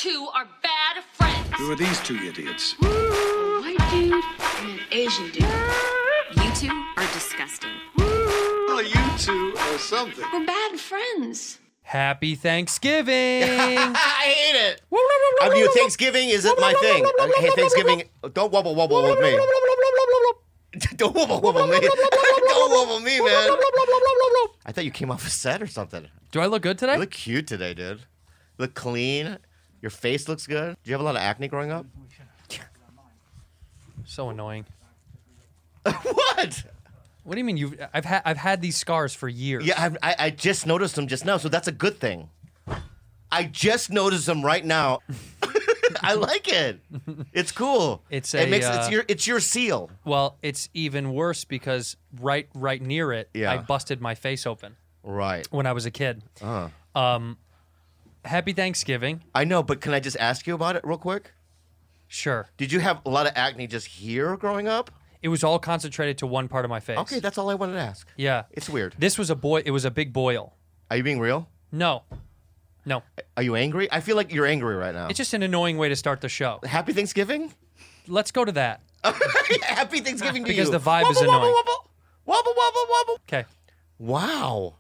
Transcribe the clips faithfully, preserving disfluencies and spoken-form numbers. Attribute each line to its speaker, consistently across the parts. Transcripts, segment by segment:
Speaker 1: two are bad friends.
Speaker 2: Who are these two idiots?
Speaker 1: A white dude and an Asian dude.
Speaker 3: You two are disgusting.
Speaker 2: Well, you two are something.
Speaker 1: We're bad friends.
Speaker 4: Happy Thanksgiving.
Speaker 5: I hate it. I mean, Thanksgiving isn't my thing. Hey, Thanksgiving, don't wobble wobble with me. Don't wobble wobble me. Don't wobble me, man. I thought you came off a set or something.
Speaker 4: Do I look good today?
Speaker 5: You look cute today, dude. You look clean. Your face looks good. Do you have a lot of acne growing up?
Speaker 4: So annoying.
Speaker 5: What?
Speaker 4: What do you mean? You? I've had I've had these scars for years.
Speaker 5: Yeah, I've, I I just noticed them just now, so that's a good thing. I just noticed them right now. I like it. It's cool.
Speaker 4: It's
Speaker 5: it
Speaker 4: a,
Speaker 5: makes
Speaker 4: uh,
Speaker 5: it's your it's your seal.
Speaker 4: Well, it's even worse because right right near it,
Speaker 5: Yeah.
Speaker 4: I busted my face open
Speaker 5: Right.
Speaker 4: when I was a kid.
Speaker 5: Uh.
Speaker 4: Um, happy Thanksgiving.
Speaker 5: I know, but can I just ask you about it real quick?
Speaker 4: Sure.
Speaker 5: Did you have a lot of acne just here growing up?
Speaker 4: It was all concentrated to one part of my face.
Speaker 5: Okay, that's all I wanted to ask.
Speaker 4: Yeah.
Speaker 5: It's weird.
Speaker 4: This was a boy. It was a big boil.
Speaker 5: Are you being real?
Speaker 4: No. No.
Speaker 5: Are you angry? I feel like you're angry right now.
Speaker 4: It's just an annoying way to start the show.
Speaker 5: Happy Thanksgiving?
Speaker 4: Let's go to that.
Speaker 5: Happy Thanksgiving to
Speaker 4: Because
Speaker 5: you.
Speaker 4: the vibe
Speaker 5: wobble,
Speaker 4: is annoying.
Speaker 5: Wobble, wobble, wobble, wobble, wobble.
Speaker 4: Okay.
Speaker 5: Wow.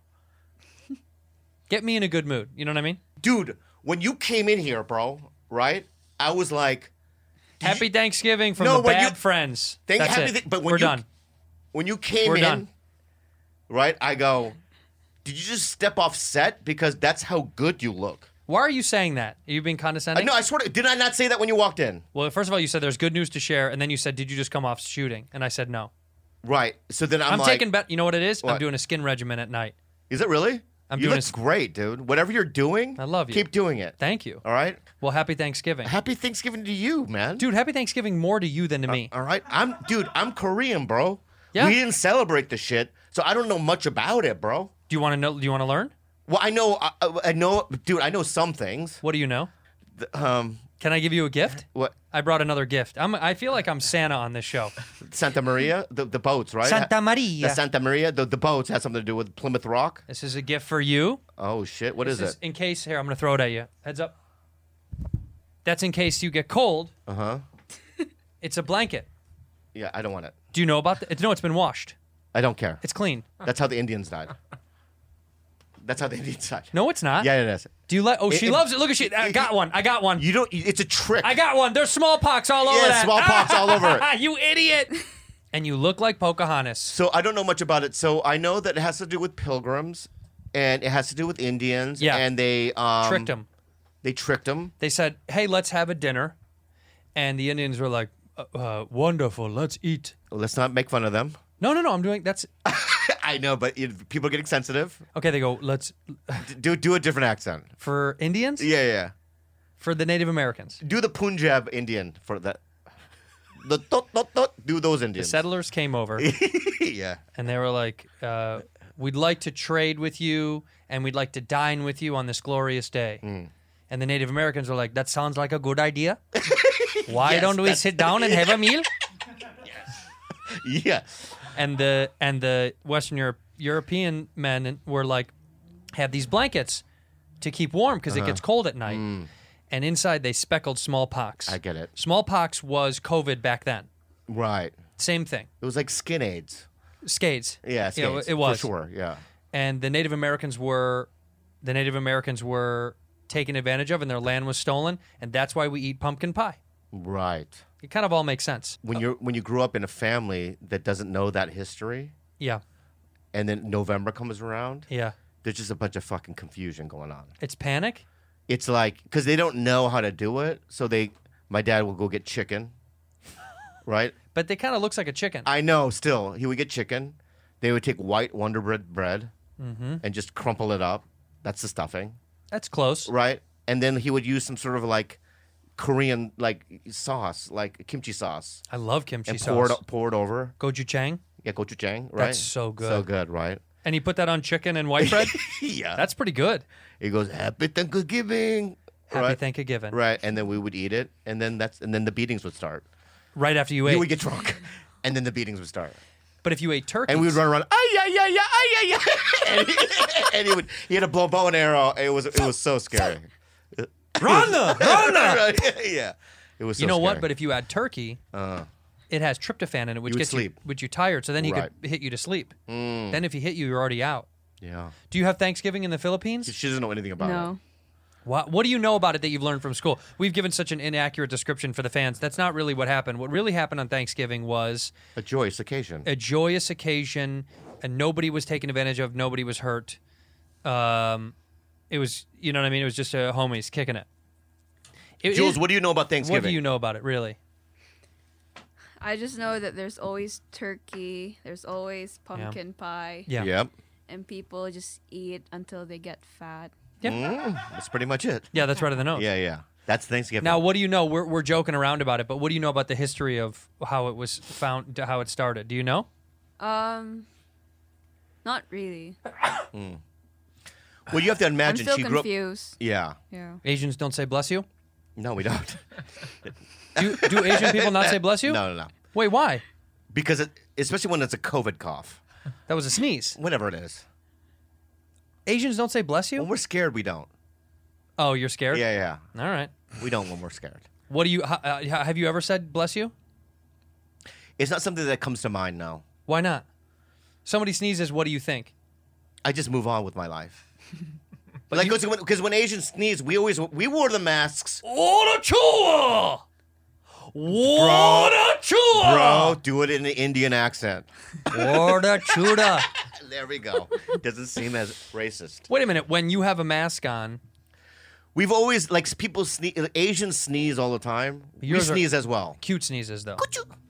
Speaker 4: Get me in a good mood. You know what I mean?
Speaker 5: Dude, when you came in here, bro, right? I was like,
Speaker 4: Happy Thanksgiving from
Speaker 5: No,
Speaker 4: the
Speaker 5: when
Speaker 4: bad
Speaker 5: you-
Speaker 4: friends.
Speaker 5: Thank-
Speaker 4: That's
Speaker 5: happy
Speaker 4: it.
Speaker 5: thi- but when
Speaker 4: We're
Speaker 5: you-
Speaker 4: done.
Speaker 5: when you came
Speaker 4: We're
Speaker 5: in,
Speaker 4: done.
Speaker 5: right? I go, did you just step off set? Because that's how good you look.
Speaker 4: Why are you saying that? Are you being
Speaker 5: Uh,
Speaker 4: condescending?
Speaker 5: no, I swear to, did I not say that when you walked in?
Speaker 4: Well, first of all, you said there's good news to share, and then you said, did you just come off shooting? And I said no.
Speaker 5: Right. So then I'm,
Speaker 4: I'm,
Speaker 5: like,
Speaker 4: taking bet. You know what it is? I'm
Speaker 5: What?
Speaker 4: doing a skin regimen at night.
Speaker 5: is it really?
Speaker 4: I'm
Speaker 5: you
Speaker 4: doing
Speaker 5: look
Speaker 4: a s-
Speaker 5: great, dude. Whatever you're doing,
Speaker 4: I love you.
Speaker 5: Keep doing it.
Speaker 4: Thank you.
Speaker 5: All right.
Speaker 4: Well, happy Thanksgiving.
Speaker 5: Happy Thanksgiving to you, man.
Speaker 4: Dude, happy Thanksgiving more to you than to me.
Speaker 5: All right. I'm, dude. I'm Korean, bro.
Speaker 4: Yeah?
Speaker 5: We didn't celebrate the shit, so I don't know much about it, bro.
Speaker 4: Do you want to know? Do you want to learn?
Speaker 5: Well, I know, I, I know, dude. I know some things.
Speaker 4: What do you know?
Speaker 5: The- um,
Speaker 4: Can I give you a gift?
Speaker 5: what?
Speaker 4: I brought another gift. I'm, I feel like I'm Santa on this show.
Speaker 5: Santa Maria, the, the boats, right?
Speaker 4: Santa Maria.
Speaker 5: The Santa Maria, the, the boats has something to do with Plymouth Rock.
Speaker 4: This is a gift for you.
Speaker 5: Oh shit! What
Speaker 4: This
Speaker 5: is it?
Speaker 4: in case. Here, I'm going to throw it at you. Heads up. That's in case you get cold.
Speaker 5: Uh huh.
Speaker 4: It's a blanket.
Speaker 5: Yeah, I don't want it.
Speaker 4: Do you know about it? No, it's been washed.
Speaker 5: I don't care.
Speaker 4: It's clean.
Speaker 5: That's how the Indians died. That's how the Indians died.
Speaker 4: No, it's not.
Speaker 5: Yeah, it is.
Speaker 4: Do you let? Oh,
Speaker 5: It-
Speaker 4: she
Speaker 5: it-
Speaker 4: loves it. Look at she. I got one. I got one.
Speaker 5: You don't. It's a trick.
Speaker 4: I got one. There's smallpox all over
Speaker 5: Yeah,
Speaker 4: that.
Speaker 5: smallpox all over it.
Speaker 4: You idiot. And you look like Pocahontas.
Speaker 5: So I don't know much about it. So I know that it has to do with pilgrims, and it has to do with Indians.
Speaker 4: Yeah.
Speaker 5: And they um,
Speaker 4: Tricked them.
Speaker 5: They tricked them.
Speaker 4: They said, "Hey, let's have a dinner," and the Indians were like, uh, uh, "Wonderful, let's eat."
Speaker 5: Let's not make fun of them.
Speaker 4: No, no, no. I'm doing that's
Speaker 5: I know, but you people are getting sensitive.
Speaker 4: okay. They go, "Let's
Speaker 5: D- Do do a different accent.
Speaker 4: for Indians,
Speaker 5: Yeah, yeah.
Speaker 4: for the Native Americans."
Speaker 5: Do the Punjab Indian for that. The tot, tot, tot, do those
Speaker 4: The
Speaker 5: Indians.
Speaker 4: settlers came over
Speaker 5: yeah.
Speaker 4: and they were like, uh, "We'd like to trade with you, and we'd like to dine with you on this glorious day."
Speaker 5: Mm.
Speaker 4: And the Native Americans were like, "That sounds like a good idea. Why
Speaker 5: Yes,
Speaker 4: don't we
Speaker 5: that's-
Speaker 4: sit down and have a meal?"
Speaker 5: Yeah.
Speaker 4: and the and the Western Europe, European men were like, have these blankets to keep warm because
Speaker 5: Uh-huh.
Speaker 4: it gets cold at night.
Speaker 5: Mm.
Speaker 4: And inside they speckled smallpox.
Speaker 5: I get it.
Speaker 4: Smallpox was COVID back then.
Speaker 5: Right.
Speaker 4: Same thing.
Speaker 5: It was like skin AIDS.
Speaker 4: Scades.
Speaker 5: Yeah,
Speaker 4: You know,
Speaker 5: skins,
Speaker 4: it was.
Speaker 5: for sure. Yeah.
Speaker 4: And the Native Americans were, the Native Americans were taken advantage of, and their land was stolen. And that's why we eat pumpkin pie.
Speaker 5: Right.
Speaker 4: It kind of all makes sense.
Speaker 5: When you're when you grew up in a family that doesn't know that history,
Speaker 4: Yeah.
Speaker 5: and then November comes around,
Speaker 4: Yeah.
Speaker 5: there's just a bunch of fucking confusion going on.
Speaker 4: It's panic.
Speaker 5: It's like because they don't know how to do it, so they. My dad will go get chicken. Right.
Speaker 4: But it kind of looks like a chicken.
Speaker 5: I know. Still, he would get chicken. They would take white Wonder Bread bread
Speaker 4: Mm-hmm.
Speaker 5: and just crumple it up. That's the stuffing.
Speaker 4: That's close.
Speaker 5: Right. And then he would use some sort of like Korean like sauce, like kimchi sauce,
Speaker 4: I love kimchi
Speaker 5: and
Speaker 4: sauce.
Speaker 5: pour it pour it over.
Speaker 4: Gochujang.
Speaker 5: Yeah, gochujang. Right.
Speaker 4: That's so good.
Speaker 5: So good. Right.
Speaker 4: And you put that on chicken and white bread?
Speaker 5: Yeah.
Speaker 4: That's pretty good.
Speaker 5: He goes, Happy Thanksgiving.
Speaker 4: Happy
Speaker 5: right?
Speaker 4: Thanksgiving.
Speaker 5: Right. And then we would eat it, and then that's and then the beatings would start.
Speaker 4: Right after you
Speaker 5: He
Speaker 4: ate.
Speaker 5: would get drunk, and then the beatings would start.
Speaker 4: But if you ate turkey.
Speaker 5: And we would run around, ay yeah yeah yeah ay yeah yeah, and, he, and he would he had a blow bow and arrow. It was it was so scary.
Speaker 4: Rana, Rana.
Speaker 5: yeah. It was so
Speaker 4: You know what?
Speaker 5: scary.
Speaker 4: But if you add turkey,
Speaker 5: Uh,
Speaker 4: it has tryptophan in it, which
Speaker 5: You would
Speaker 4: gets
Speaker 5: sleep.
Speaker 4: you, which you tired. So then he
Speaker 5: Right.
Speaker 4: could hit you to sleep.
Speaker 5: Mm.
Speaker 4: Then if he hit you, you're already out.
Speaker 5: yeah.
Speaker 4: Do you have Thanksgiving in the Philippines?
Speaker 5: She doesn't know anything about it.
Speaker 3: No.
Speaker 4: What, what do you know about it that you've learned from school? We've given such an inaccurate description for the fans. That's not really what happened. What really happened on Thanksgiving was
Speaker 5: A joyous occasion.
Speaker 4: a joyous occasion, and nobody was taken advantage of. Nobody was hurt. Um, it was, you know what I mean? It was just a homies kicking it. It-
Speaker 5: Jules,
Speaker 4: it-
Speaker 5: what do you know about Thanksgiving?
Speaker 4: What do you know about it, really?
Speaker 6: I just know that there's always turkey, there's always pumpkin pie,
Speaker 4: Yeah.
Speaker 5: Yep.
Speaker 6: and people just eat until they get fat.
Speaker 4: Yeah.
Speaker 5: Mm, that's pretty much it.
Speaker 4: Yeah, that's right of the nose.
Speaker 5: Yeah, yeah. That's Thanksgiving.
Speaker 4: Now, what do you know? We're, we're joking around about it, but what do you know about the history of how it was found, how it started? Do you know?
Speaker 6: Um, not really.
Speaker 5: well, you have to
Speaker 6: I'm
Speaker 5: imagine
Speaker 6: still
Speaker 5: she grew up.
Speaker 6: confused.
Speaker 5: Yeah.
Speaker 6: Yeah.
Speaker 4: Asians don't say bless you?
Speaker 5: No, we don't.
Speaker 4: Do, do Asian people not say bless you?
Speaker 5: No, no, no.
Speaker 4: Wait, why?
Speaker 5: Because it, especially when it's a COVID cough,
Speaker 4: That was a sneeze.
Speaker 5: whenever it is.
Speaker 4: Asians don't say bless you?
Speaker 5: When we're scared, we don't.
Speaker 4: Oh, you're scared?
Speaker 5: Yeah, yeah.
Speaker 4: All right.
Speaker 5: We don't when we're scared.
Speaker 4: What do you, ha- uh, have you ever said bless you?
Speaker 5: It's not something that comes to mind now.
Speaker 4: Why not? Somebody sneezes, what do you think?
Speaker 5: I just move on with my life. But like, because when, 'cause when Asians sneeze, we always we wore the masks.
Speaker 4: Water chua! Water chua!
Speaker 5: Bro, do it in an Indian accent.
Speaker 4: Water chua.
Speaker 5: There we go. Doesn't seem as racist.
Speaker 4: Wait a minute. When you have a mask on,
Speaker 5: We've always like people sneeze. Asians sneeze all the time.
Speaker 4: Yours are-
Speaker 5: we sneeze as well.
Speaker 4: cute sneezes though.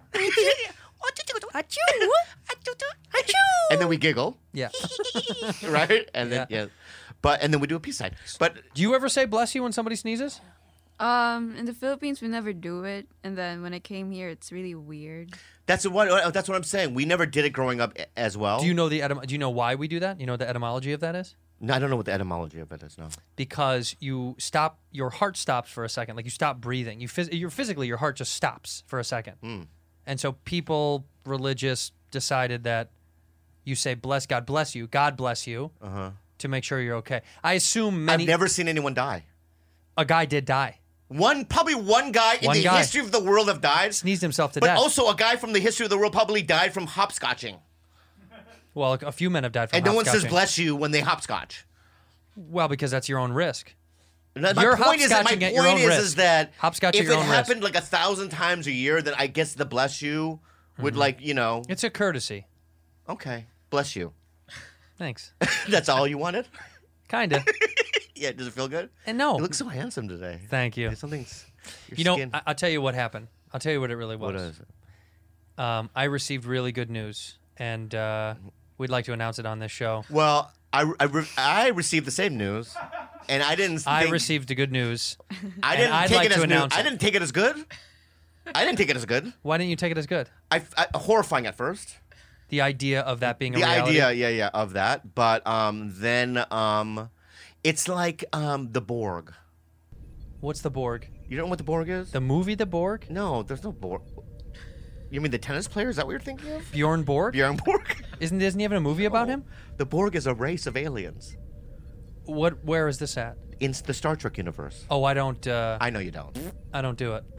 Speaker 5: And then we giggle,
Speaker 4: Yeah.
Speaker 5: right? And then
Speaker 4: Yeah.
Speaker 5: yeah. But and then we do a peace sign. But
Speaker 4: Do you ever say bless you when somebody sneezes?
Speaker 6: Um, in the Philippines, we never do it, and then when I came here, it's really weird.
Speaker 5: that's what that's what I'm saying. We never did it growing up a- as well.
Speaker 4: Do you know the etym- do you know why we do that? You know what the etymology of that is?
Speaker 5: No, I don't know what the etymology of it is. No.
Speaker 4: Because you stop, your heart stops for a second, like you stop breathing. You phys- you're physically, your heart just stops for a second.
Speaker 5: Mm.
Speaker 4: And so people, religious, decided that you say bless God bless you, God bless you,
Speaker 5: Uh-huh.
Speaker 4: to make sure you're okay. I assume many
Speaker 5: I've never seen anyone die.
Speaker 4: a guy did die,
Speaker 5: One, probably one guy in
Speaker 4: One
Speaker 5: the
Speaker 4: guy.
Speaker 5: history of the world have died.
Speaker 4: sneezed himself to
Speaker 5: But
Speaker 4: death.
Speaker 5: also a guy from the history of the world probably died from hopscotching.
Speaker 4: Well, a few men have died from
Speaker 5: And no one says
Speaker 4: hopscotching.
Speaker 5: bless you when they hopscotch.
Speaker 4: Well, because that's your own risk.
Speaker 5: My
Speaker 4: You're
Speaker 5: point is that, my
Speaker 4: hopscotching at your
Speaker 5: point
Speaker 4: own
Speaker 5: is,
Speaker 4: risk.
Speaker 5: is that
Speaker 4: Hopscotch at
Speaker 5: if
Speaker 4: your
Speaker 5: it
Speaker 4: own risk.
Speaker 5: happened like a thousand times a year, then I guess the bless you would like, you know,
Speaker 4: It's a courtesy.
Speaker 5: okay, bless you.
Speaker 4: Thanks.
Speaker 5: That's all you wanted?
Speaker 4: Kinda.
Speaker 5: Yeah, does it feel good?
Speaker 4: And no.
Speaker 5: You look so handsome today.
Speaker 4: Thank you.
Speaker 5: There's Something's. Your
Speaker 4: You know,
Speaker 5: skin.
Speaker 4: I- I'll tell you what happened. I'll tell you what it really was.
Speaker 5: What is it?
Speaker 4: Um, I received really good news, and uh, we'd like to announce it on this show.
Speaker 5: Well, I, I, re- I received the same news, and I didn't.
Speaker 4: I
Speaker 5: think,
Speaker 4: received the good news.
Speaker 5: I didn't
Speaker 4: I'd
Speaker 5: take
Speaker 4: like
Speaker 5: it
Speaker 4: to
Speaker 5: as news.
Speaker 4: announce
Speaker 5: I
Speaker 4: it.
Speaker 5: didn't take it as good. I didn't take it as good.
Speaker 4: Why didn't you take it as good?
Speaker 5: I, I horrifying at first.
Speaker 4: The idea of that being a
Speaker 5: The
Speaker 4: reality.
Speaker 5: idea, yeah, yeah, of that. But um, then um, it's like um, the Borg.
Speaker 4: What's the Borg?
Speaker 5: You don't know what the Borg is?
Speaker 4: The movie The Borg?
Speaker 5: No, there's no Borg. You mean the tennis player? Is that what you're thinking of?
Speaker 4: Bjorn Borg?
Speaker 5: Bjorn Borg?
Speaker 4: Isn't isn't he having a movie about him?
Speaker 5: The Borg is a race of aliens
Speaker 4: What? Where is this at?
Speaker 5: in the Star Trek universe.
Speaker 4: Oh, I don't. Uh,
Speaker 5: I know you don't.
Speaker 4: I don't do it.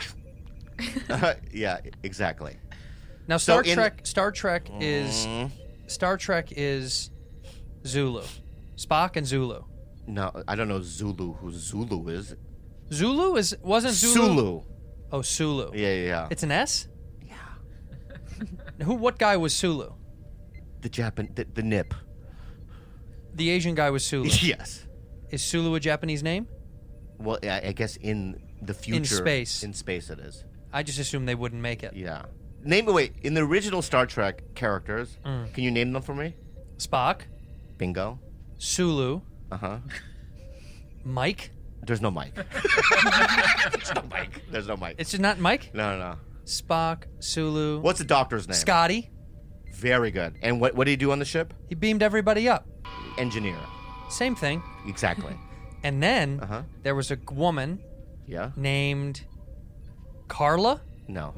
Speaker 5: Yeah, exactly.
Speaker 4: Now, Star
Speaker 5: in-
Speaker 4: Trek. Star Trek is
Speaker 5: Mm,
Speaker 4: Star Trek is Zulu, Spock and Zulu.
Speaker 5: no, I don't know Zulu. Who Zulu is?
Speaker 4: Zulu is wasn't Zulu.
Speaker 5: Sulu.
Speaker 4: Oh, Sulu.
Speaker 5: Yeah, yeah, yeah.
Speaker 4: It's an S. Yeah. Who? What guy was Sulu?
Speaker 5: the Japan, the, the nip.
Speaker 4: The Asian guy was Sulu.
Speaker 5: Yes.
Speaker 4: Is Sulu a Japanese name?
Speaker 5: Well, I, I guess in the future,
Speaker 4: space.
Speaker 5: in space, it is.
Speaker 4: I just assumed they wouldn't make it.
Speaker 5: Yeah. Name wait in the original Star Trek characters.
Speaker 4: Mm.
Speaker 5: Can you name them for me?
Speaker 4: Spock,
Speaker 5: Bingo.
Speaker 4: Sulu,
Speaker 5: Uh huh.
Speaker 4: Mike.
Speaker 5: There's no Mike. There's no Mike. There's no Mike.
Speaker 4: It's just not Mike.
Speaker 5: No, no, no.
Speaker 4: Spock, Sulu.
Speaker 5: What's the doctor's name?
Speaker 4: Scotty.
Speaker 5: Very good. And what what did he do on the ship?
Speaker 4: He beamed everybody up.
Speaker 5: Engineer.
Speaker 4: Same thing.
Speaker 5: Exactly.
Speaker 4: And then
Speaker 5: Uh huh.
Speaker 4: there was a woman
Speaker 5: Yeah.
Speaker 4: named Carla.
Speaker 5: No.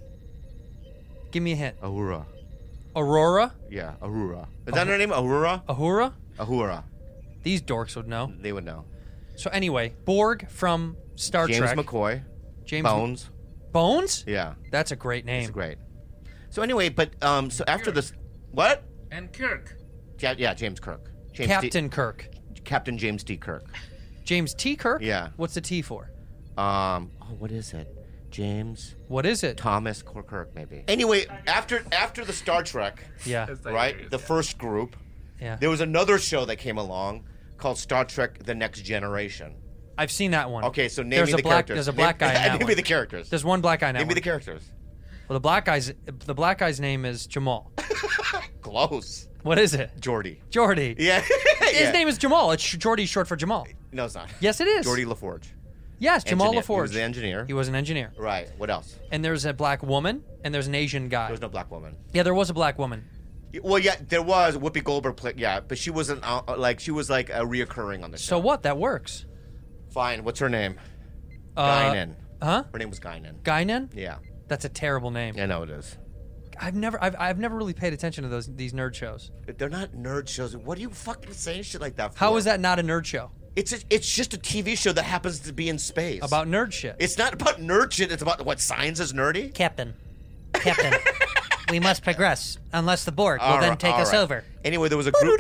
Speaker 4: Give me a hint.
Speaker 5: Ahura.
Speaker 4: Aurora.
Speaker 5: Yeah. Ahura. Is that her name? Ahura.
Speaker 4: Ahura.
Speaker 5: Ahura.
Speaker 4: These dorks would know.
Speaker 5: They would know.
Speaker 4: So anyway, Borg from Star
Speaker 5: James
Speaker 4: Trek.
Speaker 5: McCoy.
Speaker 4: James
Speaker 5: Bones.
Speaker 4: Bones?
Speaker 5: Yeah,
Speaker 4: That's a great name.
Speaker 5: it's great. So anyway, but um, so after this, what?
Speaker 7: And Kirk.
Speaker 5: Yeah, yeah, James Kirk. James T-
Speaker 4: Captain Kirk.
Speaker 5: Captain James T. Kirk.
Speaker 4: James T. Kirk?
Speaker 5: Yeah.
Speaker 4: What's the T for?
Speaker 5: Um, oh, what is it? James
Speaker 4: What is it?
Speaker 5: Thomas Kirk, maybe. Anyway, after after the Star Trek,
Speaker 4: Yeah.
Speaker 5: right, the first group,
Speaker 4: Yeah.
Speaker 5: there was another show that came along called Star Trek: The Next Generation.
Speaker 4: I've seen that one.
Speaker 5: Okay, so name
Speaker 4: there's
Speaker 5: me
Speaker 4: a
Speaker 5: the
Speaker 4: black,
Speaker 5: characters.
Speaker 4: There's a black
Speaker 5: name,
Speaker 4: guy in that
Speaker 5: Name
Speaker 4: one.
Speaker 5: me the characters.
Speaker 4: There's one black guy in that
Speaker 5: Name me
Speaker 4: one.
Speaker 5: the characters.
Speaker 4: Well, the black guy's the black guy's name is Jamal.
Speaker 5: Close.
Speaker 4: What is it?
Speaker 5: Jordy.
Speaker 4: Jordy.
Speaker 5: Yeah.
Speaker 4: His
Speaker 5: yeah.
Speaker 4: name is Jamal. It's Jordy's short for Jamal.
Speaker 5: No, it's not.
Speaker 4: Yes, it is.
Speaker 5: Jordy LaForge.
Speaker 4: Yes, Jamal
Speaker 5: Engineer.
Speaker 4: LaForge.
Speaker 5: He was the engineer.
Speaker 4: He was an engineer.
Speaker 5: Right. What else?
Speaker 4: And there's a black woman, and there's an Asian guy.
Speaker 5: There was no black woman.
Speaker 4: Yeah, there was a black woman.
Speaker 5: Well, yeah, there was Whoopi Goldberg. Play, yeah, but she wasn't uh, like she was like a reoccurring on the show.
Speaker 4: So what? That works.
Speaker 5: Fine. What's her name?
Speaker 4: Uh,
Speaker 5: Guinan.
Speaker 4: Huh?
Speaker 5: Her name was Guinan.
Speaker 4: Guinan?
Speaker 5: Yeah.
Speaker 4: That's a terrible name.
Speaker 5: I know it is.
Speaker 4: I've never, I've, I've never really paid attention to those these nerd shows.
Speaker 5: They're not nerd shows. What are you fucking saying shit like that for?
Speaker 4: How is that not a nerd show?
Speaker 5: It's a, it's just a T V show that happens to be in space.
Speaker 4: About nerd shit.
Speaker 5: It's not about nerd shit. It's about what science is nerdy.
Speaker 8: Captain. Captain. We must progress, unless the Borg will
Speaker 5: All
Speaker 8: then
Speaker 5: right,
Speaker 8: take
Speaker 5: all
Speaker 8: us
Speaker 5: right.
Speaker 8: over.
Speaker 5: Anyway, there was a group.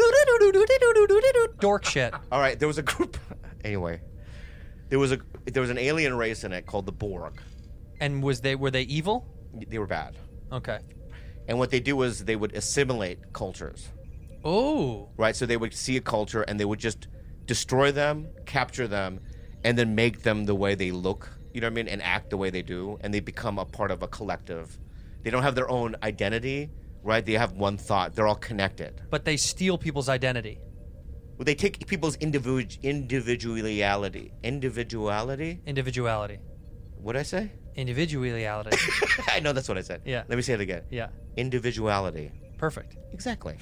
Speaker 4: Dork shit.
Speaker 5: All right, there was a group. Anyway, there was a there was an alien race in it called the Borg.
Speaker 4: And was they were they evil?
Speaker 5: They were bad,
Speaker 4: Okay.
Speaker 5: and what they do is they would assimilate cultures.
Speaker 4: Oh.
Speaker 5: Right, so they would see a culture and they would just destroy them, capture them, and then make them the way they look. You know what I mean? And act the way they do, and they become a part of a collective. They don't have their own identity, right? They have one thought. They're all connected.
Speaker 4: But they steal people's identity.
Speaker 5: Well, they take people's individu- individuality. Individuality?
Speaker 4: Individuality.
Speaker 5: What'd I say?
Speaker 4: Individuality.
Speaker 5: I know that's what I said.
Speaker 4: Yeah.
Speaker 5: Let me say it again.
Speaker 4: Yeah.
Speaker 5: Individuality.
Speaker 4: Perfect.
Speaker 5: Exactly.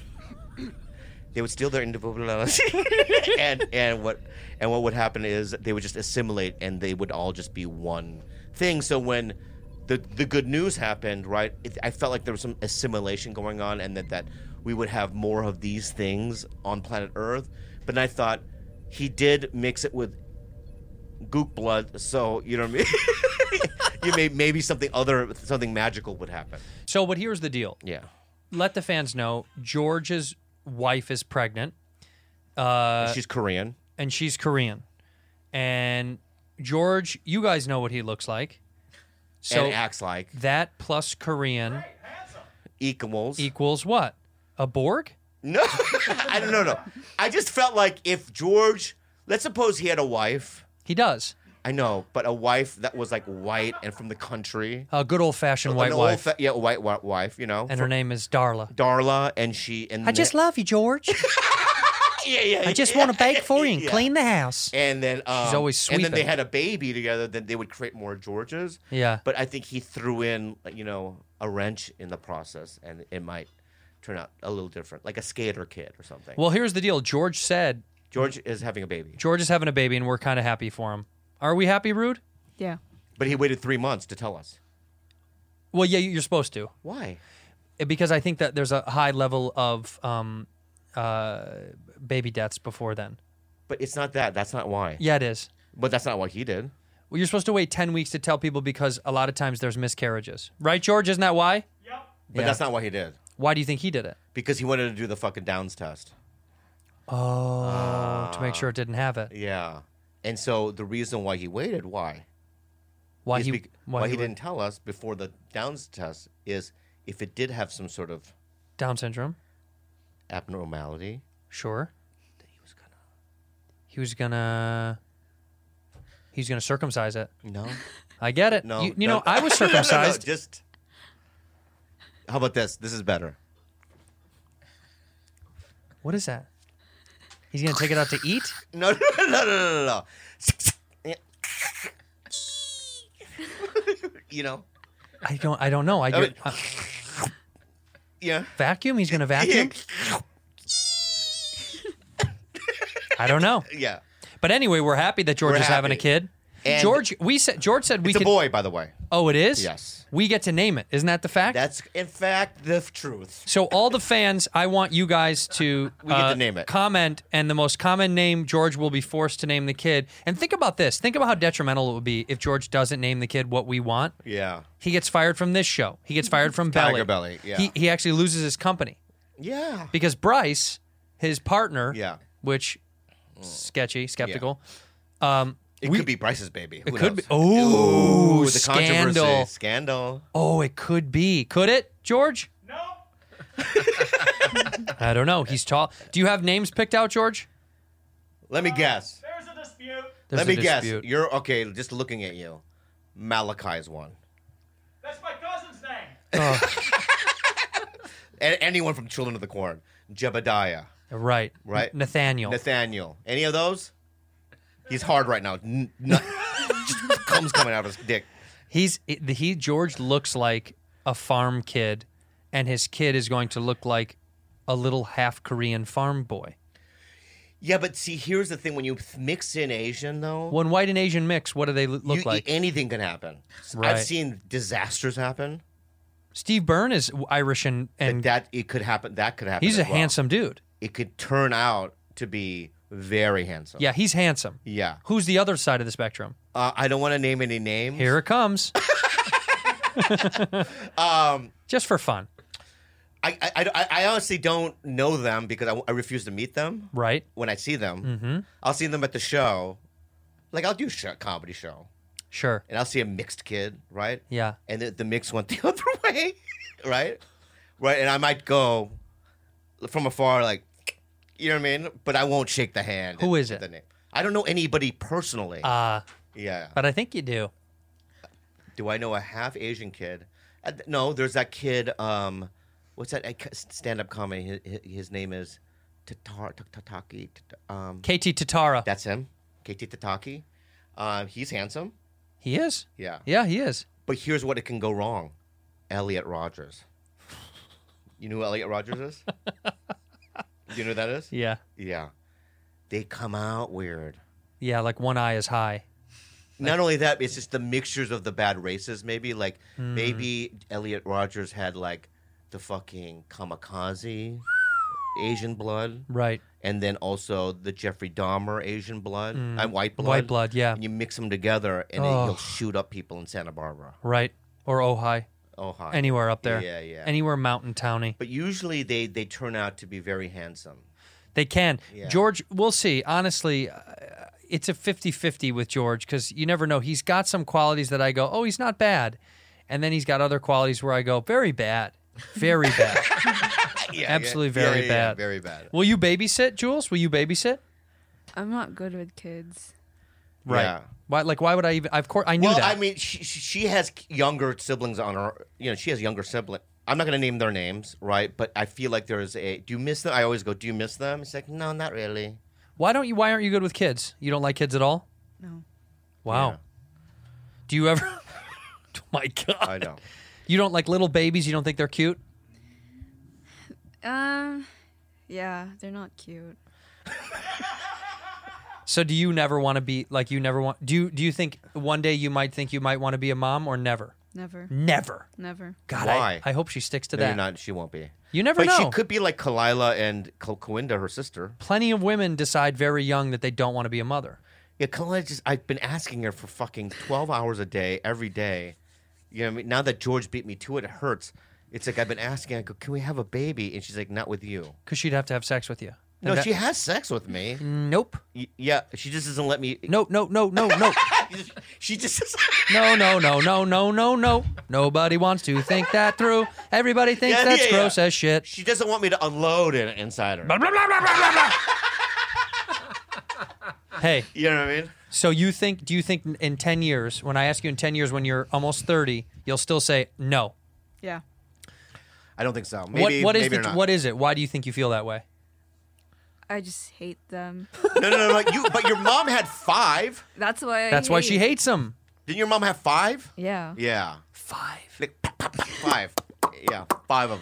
Speaker 5: They would steal their individuality, and and what and what would happen is they would just assimilate, and they would all just be one thing. So when the the good news happened, right? It, I felt like there was some assimilation going on, and that that we would have more of these things on planet Earth. But I thought he did mix it with gook blood, so you know what I mean. You may maybe something other something magical would happen.
Speaker 4: So, but here's the deal.
Speaker 5: Yeah.
Speaker 4: Let the fans know George's wife is pregnant. Uh,
Speaker 5: She's Korean.
Speaker 4: and she's Korean. And George, you guys know what he looks like. So
Speaker 5: and acts like
Speaker 4: that plus Korean
Speaker 5: equals
Speaker 4: equals what? A Borg?
Speaker 5: No, I don't know. No, I just felt like if George, let's suppose he had a wife.
Speaker 4: He does.
Speaker 5: I know, but a wife that was like white and from the country,
Speaker 4: A good old fashioned white
Speaker 5: An
Speaker 4: wife.
Speaker 5: old fa- yeah, white, white wife. You know,
Speaker 4: and her name is Darla.
Speaker 5: Darla, and she and
Speaker 8: I just love you, George.
Speaker 5: yeah, yeah.
Speaker 8: I just
Speaker 5: yeah,
Speaker 8: want to bake for you and
Speaker 5: yeah.
Speaker 8: clean the house.
Speaker 5: And then um,
Speaker 4: always
Speaker 5: And then they
Speaker 4: sweeping.
Speaker 5: had a baby together. Then they would create more Georges.
Speaker 4: Yeah.
Speaker 5: But I think he threw in, you know, a wrench in the process, and it might turn out a little different, like a skater kid or something.
Speaker 4: Well, here's the deal. George said
Speaker 5: George is having a baby,
Speaker 4: George is having a baby, and we're kind of happy for him. Are we happy, Rude?
Speaker 6: Yeah.
Speaker 5: but he waited three months to tell us.
Speaker 4: Well, yeah, you're supposed to.
Speaker 5: Why?
Speaker 4: Because I think that there's a high level of um, uh, baby deaths before then.
Speaker 5: But it's not that. That's not why.
Speaker 4: Yeah, it is.
Speaker 5: But that's not what he did.
Speaker 4: Well, you're supposed to wait ten weeks to tell people because a lot of times there's miscarriages. Right, George? Isn't that why?
Speaker 5: But
Speaker 4: Yeah.
Speaker 5: that's not what he did.
Speaker 4: Why do you think he did it?
Speaker 5: Because he wanted to do the fucking Downs test.
Speaker 4: Oh, to make sure it didn't have it.
Speaker 5: Yeah. And so the reason why he waited, why?
Speaker 4: Why
Speaker 5: is
Speaker 4: he?
Speaker 5: bec-
Speaker 4: why,
Speaker 5: why he
Speaker 4: would-
Speaker 5: didn't tell us before the Downs test is if it did have some sort of
Speaker 4: Down syndrome?
Speaker 5: abnormality,
Speaker 4: Sure.
Speaker 5: then he was gonna.
Speaker 4: He was gonna. He's gonna circumcise it.
Speaker 5: No.
Speaker 4: I get it.
Speaker 5: No.
Speaker 4: You, you
Speaker 5: no.
Speaker 4: know, I was
Speaker 5: No, no, no,
Speaker 4: circumcised.
Speaker 5: just. How about this? This is better.
Speaker 4: What is that? He's gonna take it out to eat?
Speaker 5: No, no, no, no, no, no, no. You know?
Speaker 4: I don't. I don't know. I,
Speaker 5: I
Speaker 4: do
Speaker 5: mean-
Speaker 4: uh,
Speaker 5: Yeah.
Speaker 4: vacuum. He's gonna vacuum. I don't know.
Speaker 5: Yeah.
Speaker 4: But anyway, we're happy that George
Speaker 5: We're
Speaker 4: is having a
Speaker 5: happy.
Speaker 4: kid.
Speaker 5: And
Speaker 4: George, we said George said we
Speaker 5: it's
Speaker 4: could.
Speaker 5: a boy, by the way.
Speaker 4: Oh, it is.
Speaker 5: Yes.
Speaker 4: We get to name it. Isn't that the fact?
Speaker 5: That's in fact the truth.
Speaker 4: So all the fans, I want you guys to
Speaker 5: We get to
Speaker 4: uh,
Speaker 5: name it.
Speaker 4: comment, and the most common name George will be forced to name the kid. And think about this. Think about how detrimental it would be if George doesn't name the kid what we want.
Speaker 5: Yeah.
Speaker 4: He gets fired from this show. He gets fired from
Speaker 5: Tiger
Speaker 4: Belly.
Speaker 5: Belly, yeah.
Speaker 4: He he actually loses his company
Speaker 5: Yeah.
Speaker 4: because Bryce, his partner,
Speaker 5: Yeah.
Speaker 4: which sketchy, skeptical. Um,
Speaker 5: It
Speaker 4: we-
Speaker 5: could be Bryce's baby. Who
Speaker 4: It could
Speaker 5: knows?
Speaker 4: be. Oh,
Speaker 5: Ooh, the
Speaker 4: scandal.
Speaker 5: controversy. Scandal.
Speaker 4: Oh, it could be. Could it, George?
Speaker 7: No.
Speaker 4: I don't know. He's tall. Do you have names picked out, George?
Speaker 5: Let me guess.
Speaker 7: There's a dispute.
Speaker 4: There's
Speaker 5: Let
Speaker 4: a
Speaker 5: me guess.
Speaker 4: dispute.
Speaker 5: You're okay. Just looking at you. Malachi's one.
Speaker 7: That's my cousin's name.
Speaker 5: A- anyone from Children of the Corn. Jebediah.
Speaker 4: Right.
Speaker 5: Right.
Speaker 4: N- Nathaniel.
Speaker 5: Nathaniel. Any of those? He's hard right now. N- n- just comes coming out of his dick.
Speaker 4: He's he George looks like a farm kid, and his kid is going to look like a little half Korean farm boy.
Speaker 5: Yeah, but see, here's the thing: when you mix in Asian, though,
Speaker 4: When white and Asian mix, what do they lo- look
Speaker 5: you-
Speaker 4: like?
Speaker 5: anything can happen.
Speaker 4: Right.
Speaker 5: I've seen disasters happen.
Speaker 4: Steve Byrne is Irish and,
Speaker 5: And
Speaker 4: and
Speaker 5: that it could happen. That could happen.
Speaker 4: he's
Speaker 5: as
Speaker 4: a
Speaker 5: well.
Speaker 4: handsome dude.
Speaker 5: It could turn out to be very handsome.
Speaker 4: Yeah, he's handsome.
Speaker 5: Yeah.
Speaker 4: Who's the other side of the spectrum?
Speaker 5: Uh, I don't want to name any names.
Speaker 4: Here it comes.
Speaker 5: Um,
Speaker 4: Just for fun,
Speaker 5: I, I, I, I honestly don't know them because I, I refuse to meet them.
Speaker 4: right?
Speaker 5: When I see them, mm-hmm. I'll see them at the show. Like I'll do a show, comedy show,
Speaker 4: Sure.
Speaker 5: and I'll see a mixed kid, right?
Speaker 4: Yeah.
Speaker 5: And the, the mix went the other way, right? Right, and I might go from afar, like, you know what I mean? But I won't shake the hand.
Speaker 4: Who
Speaker 5: and-
Speaker 4: is it?
Speaker 5: The name. I don't know anybody personally.
Speaker 4: Uh,
Speaker 5: yeah.
Speaker 4: but I think you do.
Speaker 5: Do I know a half Asian kid? Uh, no, there's that kid. Um, what's that stand up comedy? His, his name is Tatar Tataki. Um,
Speaker 4: K T Tatara.
Speaker 5: that's him. K T Tataki. Uh, he's handsome.
Speaker 4: He is.
Speaker 5: Yeah.
Speaker 4: Yeah, he is.
Speaker 5: But here's what it can go wrong. Elliot Rogers. You know who Elliot Rogers is? Do you know who that is?
Speaker 4: Yeah.
Speaker 5: Yeah. They come out weird.
Speaker 4: Yeah, like one eye is high.
Speaker 5: Not only that, it's just the mixtures of the bad races. Maybe like
Speaker 4: Hmm.
Speaker 5: maybe Elliot Rogers had like the fucking kamikaze Asian blood,
Speaker 4: Right.
Speaker 5: and then also the Jeffrey Dahmer Asian blood, uh, white blood.
Speaker 4: Hmm. White blood, yeah.
Speaker 5: And you mix them together, and
Speaker 4: Oh.
Speaker 5: then he'll shoot up people in Santa Barbara.
Speaker 4: Right. Or Ojai.
Speaker 5: Oh, hi.
Speaker 4: Anywhere up there.
Speaker 5: Yeah, yeah.
Speaker 4: Anywhere mountain towny.
Speaker 5: But usually they they turn out to be very handsome.
Speaker 4: They can.
Speaker 5: Yeah.
Speaker 4: George, we'll see. Honestly, uh, it's a fifty-fifty with George because you never know. He's got some qualities that I go, oh, he's not bad. And then he's got other qualities where I go, very bad. Very bad.
Speaker 5: Yeah,
Speaker 4: Absolutely
Speaker 5: yeah,
Speaker 4: very
Speaker 5: yeah, yeah,
Speaker 4: bad.
Speaker 5: very bad.
Speaker 4: Will you babysit, Jules? Will you babysit?
Speaker 6: I'm not good with kids.
Speaker 4: Right.
Speaker 5: Yeah.
Speaker 4: Why? Like, why would I even? Of course, I knew
Speaker 5: Well,
Speaker 4: that.
Speaker 5: I mean, she, she she has younger siblings on her. You know, she has younger sibling. I'm not going to name their names, right? But I feel like there's a. Do you miss them? I always go, do you miss them? It's like, no, not really.
Speaker 4: why don't you? Why aren't you good with kids? You don't like kids at all?
Speaker 6: No.
Speaker 4: Wow.
Speaker 5: Yeah.
Speaker 4: Do you ever? Oh my God.
Speaker 5: I know.
Speaker 4: You don't like little babies? You don't think they're cute?
Speaker 6: Um, yeah, they're not cute.
Speaker 4: So do you never want to be like you never want? Do you do you think one day you might think you might want to be a mom or never?
Speaker 6: Never.
Speaker 4: Never.
Speaker 6: Never.
Speaker 4: God,
Speaker 5: Why?
Speaker 4: I, I hope she sticks to
Speaker 5: No,
Speaker 4: that.
Speaker 5: you're not. She won't be.
Speaker 4: You never
Speaker 5: But
Speaker 4: know.
Speaker 5: she could be like Kalila and Kal- Kawinda, her sister.
Speaker 4: Plenty of women decide very young that they don't want to be a mother.
Speaker 5: Yeah, Kalila just. I've been asking her for fucking twelve hours a day, every day. You know what I mean? Now that George beat me to it, it hurts. It's like I've been asking. I go, can we have a baby? And she's like, not with you.
Speaker 4: Because she'd have to have sex with you.
Speaker 5: No,
Speaker 4: And that-
Speaker 5: she has sex with me.
Speaker 4: Nope.
Speaker 5: Y- yeah, she just doesn't let me.
Speaker 4: No, no, no, no, no.
Speaker 5: She just.
Speaker 4: No, no, no, no, no, no, no. Nobody wants to think that through. Everybody thinks
Speaker 5: Yeah,
Speaker 4: that's
Speaker 5: yeah, yeah.
Speaker 4: gross as shit.
Speaker 5: She doesn't want me to unload it inside her.
Speaker 4: Blah, blah, blah, blah, blah, blah. Hey,
Speaker 5: You know what I mean?
Speaker 4: so you think, do you think in ten years, when I ask you in ten years when you're almost thirty, you'll still say no?
Speaker 6: Yeah.
Speaker 5: I don't think so. Maybe,
Speaker 4: what, what is
Speaker 5: maybe
Speaker 4: the,
Speaker 5: or not.
Speaker 4: what is it? Why do you think you feel that way?
Speaker 6: I just hate them.
Speaker 5: No, no, no, no. You, but your mom had five.
Speaker 6: That's why I
Speaker 4: That's why
Speaker 6: hate-
Speaker 4: she hates them.
Speaker 5: Didn't your mom have five?
Speaker 6: Yeah.
Speaker 5: Yeah.
Speaker 4: Five.
Speaker 5: Like, pop, pop, pop, five. Yeah, five of them.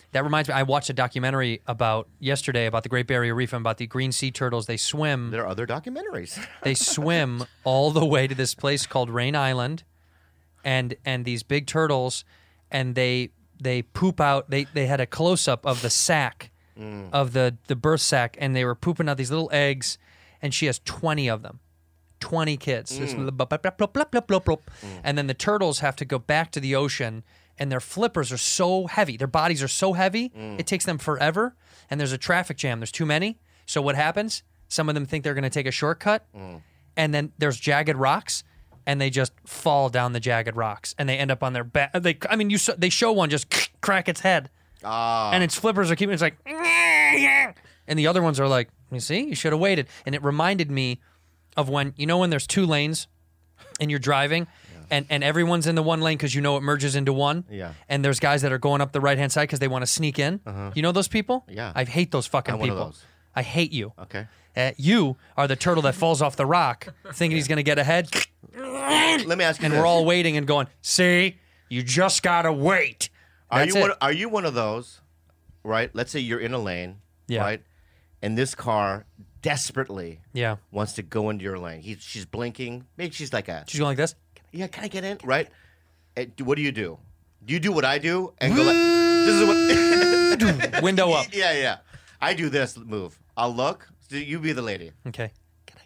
Speaker 4: That reminds me, I watched a documentary about yesterday about the Great Barrier Reef and about the green sea turtles. They swim.
Speaker 5: There are other documentaries.
Speaker 4: They swim all the way to this place called Rain Island, and and these big turtles, and they they poop out. They they had a close up of the sack, mm. of the the birth sack, and they were pooping out these little eggs, and she has twenty of them. twenty kids. Mm. Just blop, blop, blop, blop, blop, blop, blop. Mm. And then the turtles have to go back to the ocean, and their flippers are so heavy. Their bodies are so heavy, mm. it takes them forever. And there's a traffic jam. There's too many. So what happens? Some of them think they're going to take a shortcut, mm. and then there's jagged rocks, and they just fall down the jagged rocks, and they end up on their back. They, I mean, you they show one just crack its head,
Speaker 5: ah.
Speaker 4: and its flippers are keeping. It's like, and the other ones are like, you see, you should have waited. And it reminded me of when, you know, when there's two lanes and you're driving yeah. and, and everyone's in the one lane because you know it merges into one.
Speaker 5: Yeah.
Speaker 4: And there's guys that are going up the right-hand side because they want to sneak in. Uh-huh. You know those people?
Speaker 5: Yeah.
Speaker 4: I hate those fucking
Speaker 5: I'm
Speaker 4: people.
Speaker 5: One of those.
Speaker 4: I hate you.
Speaker 5: Okay.
Speaker 4: Uh, you are the turtle that falls off the rock thinking he's going to get ahead.
Speaker 5: Let me ask you
Speaker 4: And
Speaker 5: this.
Speaker 4: we're all waiting and going, see, you just got to wait.
Speaker 5: Are
Speaker 4: That's
Speaker 5: you,
Speaker 4: it.
Speaker 5: one, are you one of those, right? Let's say you're in a lane,
Speaker 4: Yeah.
Speaker 5: right? And this car desperately
Speaker 4: Yeah.
Speaker 5: wants to go into your lane. He, she's blinking. Maybe she's like a,
Speaker 4: She's going like this.
Speaker 5: yeah, can I get in? Right? And what do you do? Do you do what I do and go like, this is what...
Speaker 4: Window up.
Speaker 5: Yeah, yeah. I do this move. I'll look. You be the lady.
Speaker 4: Okay.
Speaker 5: Can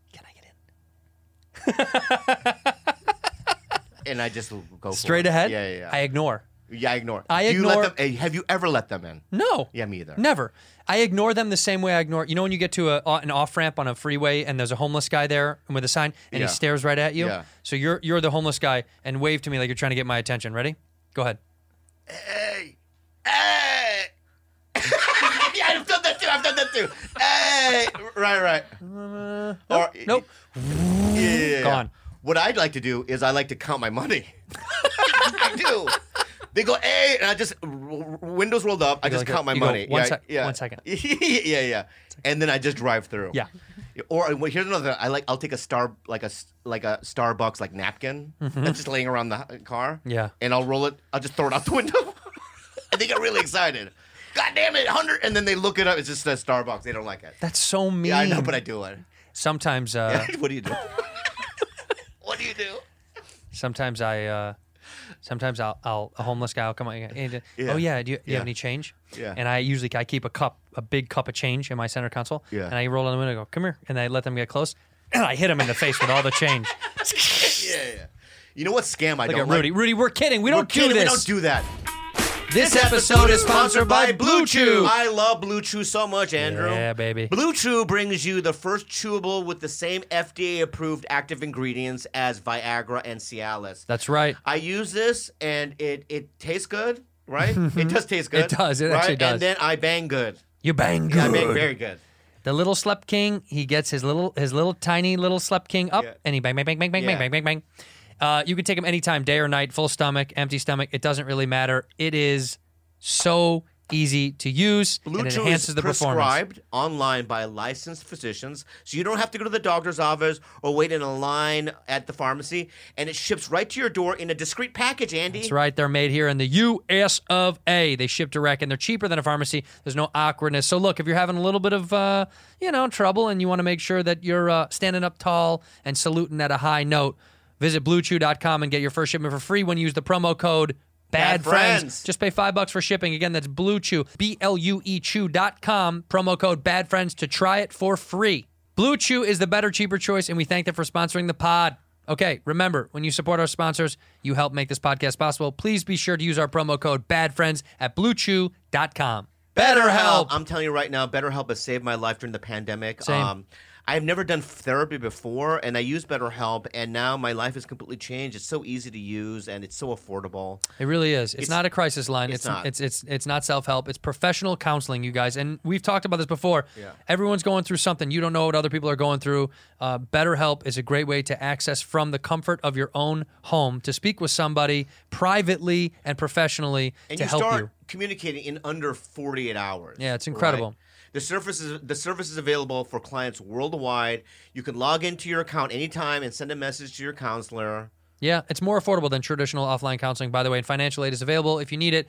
Speaker 5: I, can I get in? And I just go
Speaker 4: Straight
Speaker 5: for it.
Speaker 4: ahead?
Speaker 5: Yeah, yeah, yeah.
Speaker 4: I ignore.
Speaker 5: Yeah, I ignore.
Speaker 4: I
Speaker 5: Do you let
Speaker 4: ignore-
Speaker 5: them, eh, have you ever let them in?
Speaker 4: No.
Speaker 5: Yeah, me either.
Speaker 4: Never. I ignore them the same way I ignore. You know when you get to a, an off ramp on a freeway and there's a homeless guy there with a sign and
Speaker 5: Yeah.
Speaker 4: he stares right at you.
Speaker 5: Yeah.
Speaker 4: So you're you're the homeless guy and wave to me like you're trying to get my attention. Ready? Go ahead.
Speaker 5: Hey, hey. Yeah, I've done that too. I've done that too. Hey, right, right.
Speaker 4: Uh,
Speaker 5: Or
Speaker 4: nope.
Speaker 5: Yeah, yeah, yeah.
Speaker 4: Gone.
Speaker 5: What I'd like to do is I like to count my money. I do. They go, hey, and I just r- r- windows rolled up. I
Speaker 4: You go
Speaker 5: just
Speaker 4: like
Speaker 5: count
Speaker 4: that.
Speaker 5: my
Speaker 4: You go,
Speaker 5: money.
Speaker 4: one
Speaker 5: yeah,
Speaker 4: sec-
Speaker 5: yeah.
Speaker 4: one second.
Speaker 5: yeah, yeah. And then I just drive through.
Speaker 4: Yeah.
Speaker 5: Or well, here's another. I like. I'll take a star like a s- like a Starbucks like napkin that's just laying around the h- car.
Speaker 4: Mm-hmm. Yeah.
Speaker 5: And I'll roll it. I'll just throw it out the window. And they get really excited. God damn it, hundred. And then they look it up. It's just a Starbucks. They don't like it.
Speaker 4: That's so mean.
Speaker 5: Yeah, I know, but I do it.
Speaker 4: Sometimes, uh,
Speaker 5: what do you do? What do you do?
Speaker 4: sometimes I, uh, sometimes I'll, I'll, a homeless guy will come up and,
Speaker 5: Yeah.
Speaker 4: oh yeah, do you, do you
Speaker 5: Yeah.
Speaker 4: have any change?
Speaker 5: Yeah.
Speaker 4: And I usually, I keep a cup, a big cup of change in my center console.
Speaker 5: Yeah.
Speaker 4: And I roll in the window and go, come here. And I let them get close. And I hit them in the face with all the change.
Speaker 5: Yeah, yeah. You know what scam I
Speaker 4: Look
Speaker 5: don't
Speaker 4: at Rudy.
Speaker 5: like?
Speaker 4: Rudy, we're kidding. We
Speaker 5: We're
Speaker 4: don't do
Speaker 5: kidding,
Speaker 4: this.
Speaker 5: We don't do that.
Speaker 4: This episode is sponsored by Blue Chew.
Speaker 5: I love Blue Chew so much, Andrew.
Speaker 4: Yeah, baby.
Speaker 5: Blue Chew brings you the first chewable with the same F D A-approved active ingredients as Viagra and Cialis.
Speaker 4: That's right.
Speaker 5: I use this, and it, it tastes good, right? It does taste good.
Speaker 4: It does. It
Speaker 5: right?
Speaker 4: actually does.
Speaker 5: And then I bang good.
Speaker 4: You bang good.
Speaker 5: Yeah, I bang very good.
Speaker 4: The little Slept King, he gets his little his little tiny little Slept King up,
Speaker 5: Yeah.
Speaker 4: and he bang, bang, bang, bang, bang,
Speaker 5: Yeah.
Speaker 4: bang, bang, bang, bang. Uh, you can take him anytime, day or night, full stomach, empty stomach. It doesn't really matter. It is so easy to use,
Speaker 5: Blue
Speaker 4: and it
Speaker 5: Chew
Speaker 4: enhances
Speaker 5: is
Speaker 4: the performance.
Speaker 5: prescribed online by licensed physicians, so you don't have to go to the doctor's office or wait in a line at the pharmacy, and it ships right to your door in a discreet package, Andy.
Speaker 4: That's right. They're made here in the U S of A. They ship direct, and they're cheaper than a pharmacy. There's no awkwardness. So look, if you're having a little bit of, uh, you know, trouble, and you want to make sure that you're uh, standing up tall and saluting at a high note, visit blue chew dot com and get your first shipment for free when you use the promo code Bad,
Speaker 5: Bad
Speaker 4: friends.
Speaker 5: Friends.
Speaker 4: Just pay five bucks for shipping. Again, that's Blue Chew, B L U E Chew dot com, promo code Bad Friends to try it for free. Blue Chew is the better, cheaper choice, and we thank them for sponsoring the pod. Okay, remember, when you support our sponsors, you help make this podcast possible. Please be sure to use our promo code Bad Friends at blue chew dot com. BetterHelp.
Speaker 5: I'm telling you right now, BetterHelp has saved my life during the pandemic.
Speaker 4: Same.
Speaker 5: Um, I've never done therapy before, and I use BetterHelp, and now my life has completely changed. It's so easy to use, and it's so affordable.
Speaker 4: It really is. It's,
Speaker 5: It's-
Speaker 4: not a crisis line.
Speaker 5: it's
Speaker 4: It's
Speaker 5: not.
Speaker 4: it's it's it's not self-help. It's professional counseling, you guys. And we've talked about this before.
Speaker 5: Yeah.
Speaker 4: Everyone's going through something. You don't know what other people are going through. Uh, BetterHelp is a great way to access from the comfort of your own home to speak with somebody privately and professionally
Speaker 5: And
Speaker 4: to
Speaker 5: you
Speaker 4: help
Speaker 5: start
Speaker 4: you.
Speaker 5: communicating in under forty-eight hours.
Speaker 4: Yeah, it's incredible.
Speaker 5: right? The service is the service is available for clients worldwide. You can log into your account anytime and send a message to your counselor.
Speaker 4: Yeah, it's more affordable than traditional offline counseling, by the way, and financial aid is available if you need it.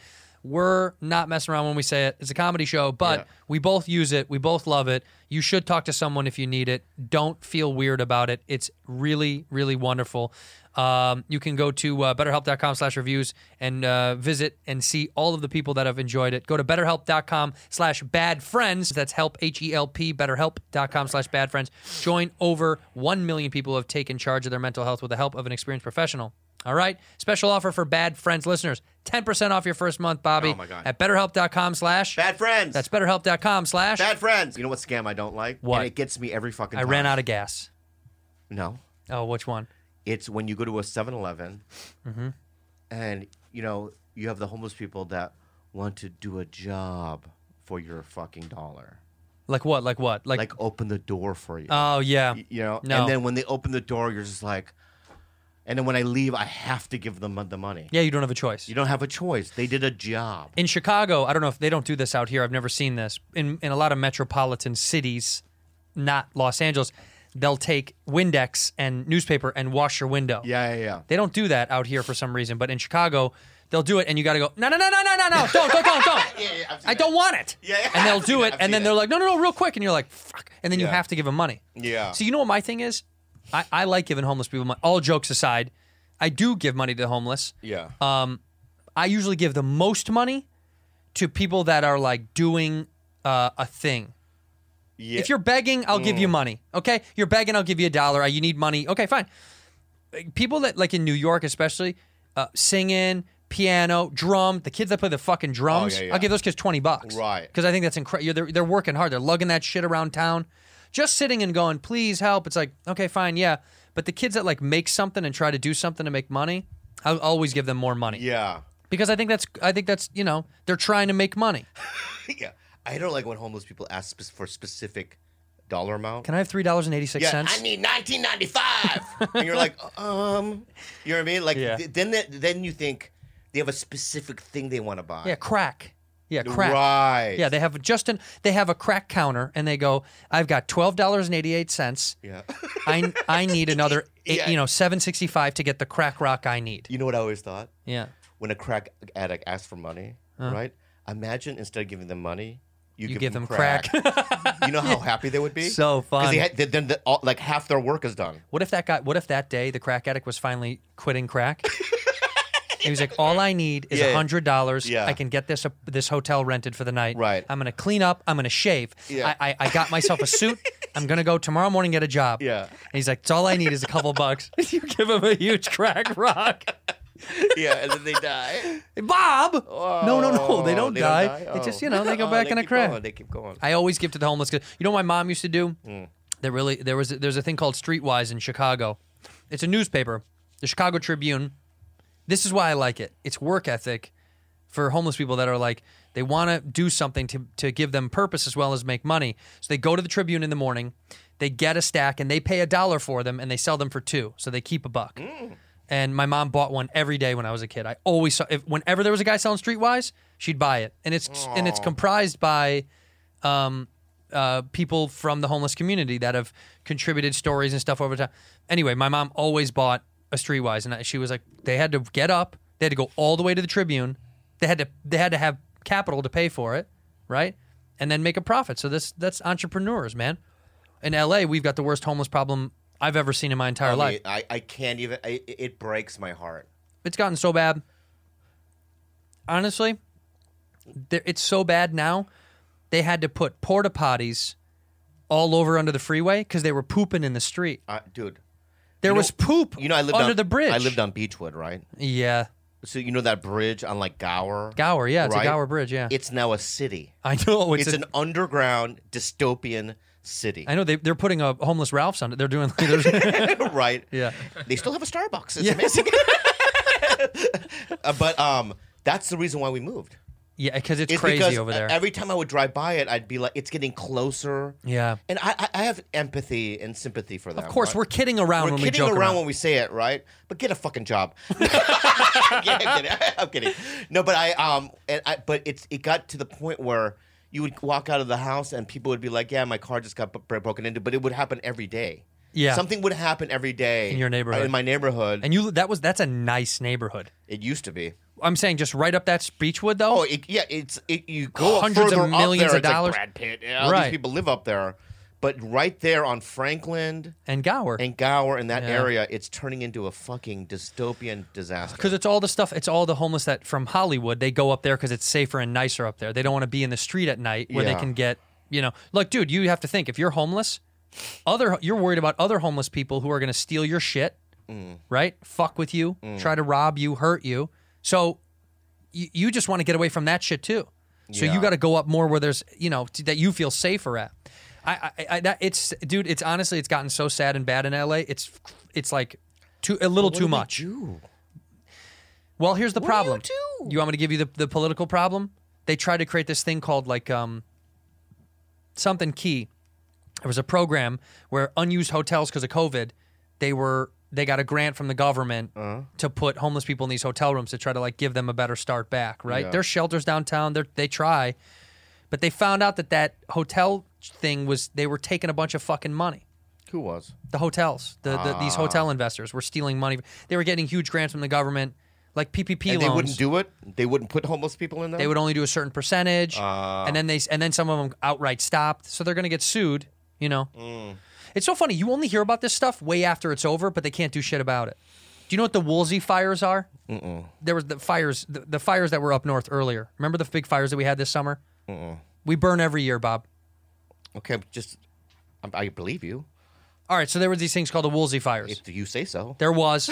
Speaker 4: We're not messing around when we say it. It's a comedy show, but
Speaker 5: Yeah.
Speaker 4: we both use it. We both love it. You should talk to someone if you need it. Don't feel weird about it. It's really, really wonderful. Um, you can go to uh, betterhelp.com slash reviews and uh, visit and see all of the people that have enjoyed it. Go to betterhelp.com slash bad friends. That's help, H E L P, betterhelp.com slash bad friends. Join over one million people who have taken charge of their mental health with the help of an experienced professional. All right? Special offer for Bad Friends listeners. ten percent off your first month, Bobby.
Speaker 5: Oh, my God.
Speaker 4: At betterhelp.com slash...
Speaker 5: Bad friends.
Speaker 4: That's betterhelp.com slash...
Speaker 5: Bad friends. You know what scam I don't like?
Speaker 4: What?
Speaker 5: And it gets me every fucking
Speaker 4: I
Speaker 5: time.
Speaker 4: ran out of gas.
Speaker 5: No.
Speaker 4: Oh, which one?
Speaker 5: It's when you go to a seven eleven
Speaker 4: Mm-hmm.
Speaker 5: and, you know, you have the homeless people that want to do a job for your fucking dollar.
Speaker 4: Like what? Like what? Like,
Speaker 5: Like open the door for you.
Speaker 4: oh, yeah.
Speaker 5: Y- you know?
Speaker 4: No.
Speaker 5: And then when they open the door, you're just like... And then when I leave, I have to give them the money.
Speaker 4: Yeah, you don't have a choice.
Speaker 5: You don't have a choice. They did a job.
Speaker 4: In Chicago, I don't know if they don't do this out here. I've never seen this. In in a lot of metropolitan cities, not Los Angeles, they'll take Windex and newspaper and wash your window.
Speaker 5: Yeah, yeah, yeah.
Speaker 4: They don't do that out here for some reason, but in Chicago, they'll do it, and you got to go, no, no, no, no, no, no, no, don't, don't, don't, don't.
Speaker 5: Yeah, yeah, I've seen
Speaker 4: I
Speaker 5: that.
Speaker 4: don't want it.
Speaker 5: Yeah, yeah,
Speaker 4: And they'll
Speaker 5: I've seen
Speaker 4: do
Speaker 5: that,
Speaker 4: it,
Speaker 5: I've
Speaker 4: and
Speaker 5: seen
Speaker 4: then
Speaker 5: that.
Speaker 4: they're like, no, no, no, real quick, and you're like, fuck, and then you
Speaker 5: Yeah.
Speaker 4: have to give them money.
Speaker 5: Yeah.
Speaker 4: So you know what my thing is? I, I like giving homeless people money. All jokes aside, I do give money to the homeless.
Speaker 5: Yeah.
Speaker 4: Um, I usually give the most money to people that are like doing uh, a thing.
Speaker 5: yeah.
Speaker 4: If you're begging, I'll give you money. Okay, you're begging, I'll give you a dollar. Uh, You need money. Okay, fine. People that like in New York, especially uh, singing, piano, drum. The kids that play the fucking drums,
Speaker 5: Oh, yeah, yeah.
Speaker 4: I'll give those kids twenty bucks.
Speaker 5: Right.
Speaker 4: Because I think that's incredible. They're, they're working hard. They're lugging that shit around town. Just sitting and going, please help. It's like, okay, fine, yeah. But the kids that like make something and try to do something to make money, I'll always give them more money.
Speaker 5: Yeah.
Speaker 4: Because I think that's, I think that's, you know, they're trying to make money.
Speaker 5: Yeah. I don't like when homeless people ask spe- for specific dollar amount.
Speaker 4: Can I have three dollars and eighty six
Speaker 5: yeah,
Speaker 4: cents?
Speaker 5: I need nineteen ninety-five. And you're like, um, you know what I mean? Like,
Speaker 4: Yeah.
Speaker 5: th- then they, then you think they have a specific thing they want to buy.
Speaker 4: Yeah, crack. Yeah, crack.
Speaker 5: Right.
Speaker 4: Yeah, they have just an they have a crack counter, and they go, I've got twelve dollars and eighty eight cents.
Speaker 5: Yeah.
Speaker 4: I I need another, eight,
Speaker 5: Yeah.
Speaker 4: you know, seven sixty five to get the crack rock I need.
Speaker 5: You know what I always thought?
Speaker 4: Yeah.
Speaker 5: When a crack addict asks for money, right? Imagine instead of giving them money, you,
Speaker 4: You
Speaker 5: give,
Speaker 4: give
Speaker 5: them,
Speaker 4: them
Speaker 5: crack. you know how happy they would be?
Speaker 4: So fun.
Speaker 5: Because they had, then the, all, like half their work is done.
Speaker 4: What if that guy? What if that day the crack addict was finally quitting crack? He was like, all I need is a
Speaker 5: Yeah.
Speaker 4: hundred dollars.
Speaker 5: Yeah.
Speaker 4: I can get this uh, this hotel rented for the night.
Speaker 5: Right.
Speaker 4: I'm gonna clean up. I'm gonna shave.
Speaker 5: Yeah.
Speaker 4: I, I I got myself a suit. I'm gonna go tomorrow morning get a job.
Speaker 5: Yeah.
Speaker 4: And he's like, it's all I need is a couple bucks. You give him a huge crack rock.
Speaker 5: Yeah, and then they die.
Speaker 4: Bob. no, no, no. They don't
Speaker 5: they
Speaker 4: die.
Speaker 5: Don't die?
Speaker 4: They
Speaker 5: Oh.
Speaker 4: just, you know, they go
Speaker 5: Oh,
Speaker 4: back
Speaker 5: they
Speaker 4: in a
Speaker 5: keep
Speaker 4: crack.
Speaker 5: going, They keep going.
Speaker 4: I always give to the homeless. 'Cause you know what my mom used to do?
Speaker 5: Mm.
Speaker 4: That really there was there's a thing called Streetwise in Chicago. It's a newspaper, the Chicago Tribune. This is why I like it. It's work ethic for homeless people that are like they want to do something to to give them purpose as well as make money. So they go to the Tribune in the morning, they get a stack and they pay a dollar for them and they sell them for two. So they keep a buck. And my mom bought one every day when I was a kid. I always saw if whenever there was a guy selling Streetwise, she'd buy it. And it's and it's comprised by um, uh, people from the homeless community that have contributed stories and stuff over time. Anyway, my mom always bought a Streetwise, and she was like, they had to get up, they had to go all the way to the Tribune, they had to they had to have capital to pay for it, right, and then make a profit. So this that's entrepreneurs, man. In L A, we've got the worst homeless problem I've ever seen in my entire
Speaker 5: I,
Speaker 4: life.
Speaker 5: mean, I, I can't even. I, it breaks my heart.
Speaker 4: It's gotten so bad. Honestly, there- it's so bad now. They had to put porta potties all over under the freeway because they were pooping in the street.
Speaker 5: Uh, dude,
Speaker 4: There
Speaker 5: you know-
Speaker 4: was poop
Speaker 5: you know, I lived
Speaker 4: under
Speaker 5: on,
Speaker 4: the bridge.
Speaker 5: I lived on Beechwood, right?
Speaker 4: Yeah,
Speaker 5: So you know that bridge on like Gower?
Speaker 4: Gower. Yeah, it's
Speaker 5: right?
Speaker 4: a Gower Bridge. Yeah,
Speaker 5: It's now a city.
Speaker 4: I know. It's,
Speaker 5: It's,
Speaker 4: a-
Speaker 5: an underground dystopian city.
Speaker 4: I know they they're putting a homeless Ralph's on it. They're doing. They're,
Speaker 5: right?
Speaker 4: yeah.
Speaker 5: They still have a Starbucks. It's
Speaker 4: Yeah.
Speaker 5: amazing. Uh, but um, that's the reason why we moved.
Speaker 4: Yeah, because it's,
Speaker 5: It's
Speaker 4: crazy
Speaker 5: because
Speaker 4: over there.
Speaker 5: every time I would drive by it, I'd be like, it's getting closer.
Speaker 4: yeah.
Speaker 5: And I, I- I have empathy and sympathy for them.
Speaker 4: Of course,
Speaker 5: right?
Speaker 4: we're kidding around
Speaker 5: We're
Speaker 4: when
Speaker 5: kidding
Speaker 4: we joke
Speaker 5: around,
Speaker 4: around.
Speaker 5: when we say it, right? But get a fucking job. Yeah, I'm, kidding. I'm kidding. No, but I um, and I, but it's it got to the point where you would walk out of the house and people would be like, "Yeah, my car just got b- broken into," but it would happen every day.
Speaker 4: Yeah.
Speaker 5: Something would happen every day
Speaker 4: In your neighborhood.
Speaker 5: In my neighborhood.
Speaker 4: And you that was that's a nice neighborhood.
Speaker 5: It used to be.
Speaker 4: I'm saying just right up that Beechwood though.
Speaker 5: Oh, it, yeah. It's it, you go
Speaker 4: Hundreds of
Speaker 5: further
Speaker 4: millions
Speaker 5: up there,
Speaker 4: of dollars.
Speaker 5: It's like Brad Pitt. Yeah, all
Speaker 4: Right.
Speaker 5: these people live up there, but right there on Franklin
Speaker 4: and Gower.
Speaker 5: and Gower in that
Speaker 4: Yeah.
Speaker 5: area, it's turning into a fucking dystopian disaster.
Speaker 4: Because it's all the stuff, it's all the homeless that from Hollywood, they go up there because it's safer and nicer up there. They don't want to be in the street at night where they
Speaker 5: Yeah.
Speaker 4: can get, you know, like, dude, you have to think if you're homeless, other you're worried about other homeless people who are going to steal your shit,
Speaker 5: Mm.
Speaker 4: right? Fuck with you, try to rob you, hurt you. So you, you just want to get away from that shit too. So
Speaker 5: Yeah.
Speaker 4: you got to go up more where there's, you know, t- that you feel safer at. I, I, I that it's, dude, it's honestly, it's gotten so sad and bad in L A. It's, it's like too a little
Speaker 5: What
Speaker 4: too
Speaker 5: do they
Speaker 4: much.
Speaker 5: do?
Speaker 4: Well, here's the
Speaker 5: What do you
Speaker 4: problem.
Speaker 5: do?
Speaker 4: You want me to give you the, the political problem? They tried to create this thing called like um, something key. There was a program where unused hotels because of COVID, they were they got a grant from the government
Speaker 5: Uh-huh.
Speaker 4: to put homeless people in these hotel rooms to try to like give them a better start back. Right?
Speaker 5: Yeah.
Speaker 4: There's shelters downtown. They they try, but they found out that that hotel thing was they were taking a bunch of fucking money.
Speaker 5: Who was?
Speaker 4: The hotels, the, the these hotel investors were stealing money. They were getting huge grants from the government, like P P P
Speaker 5: And
Speaker 4: loans.
Speaker 5: they wouldn't do it. They wouldn't put homeless people in there.
Speaker 4: They would only do a certain percentage,
Speaker 5: Ah.
Speaker 4: and then they and then some of them outright stopped. So they're going to get sued. You know,
Speaker 5: Mm.
Speaker 4: it's so funny. You only hear about this stuff way after it's over, but they can't do shit about it. Do you know what the Woolsey fires are? Mm-mm. There was the fires, the, the fires that were up north earlier. Remember the big fires that we had this summer? Mm-mm. We burn every year, Bob.
Speaker 5: Okay, just I, I believe you.
Speaker 4: All right, so there were these things called the Woolsey fires.
Speaker 5: If you say so.
Speaker 4: There was.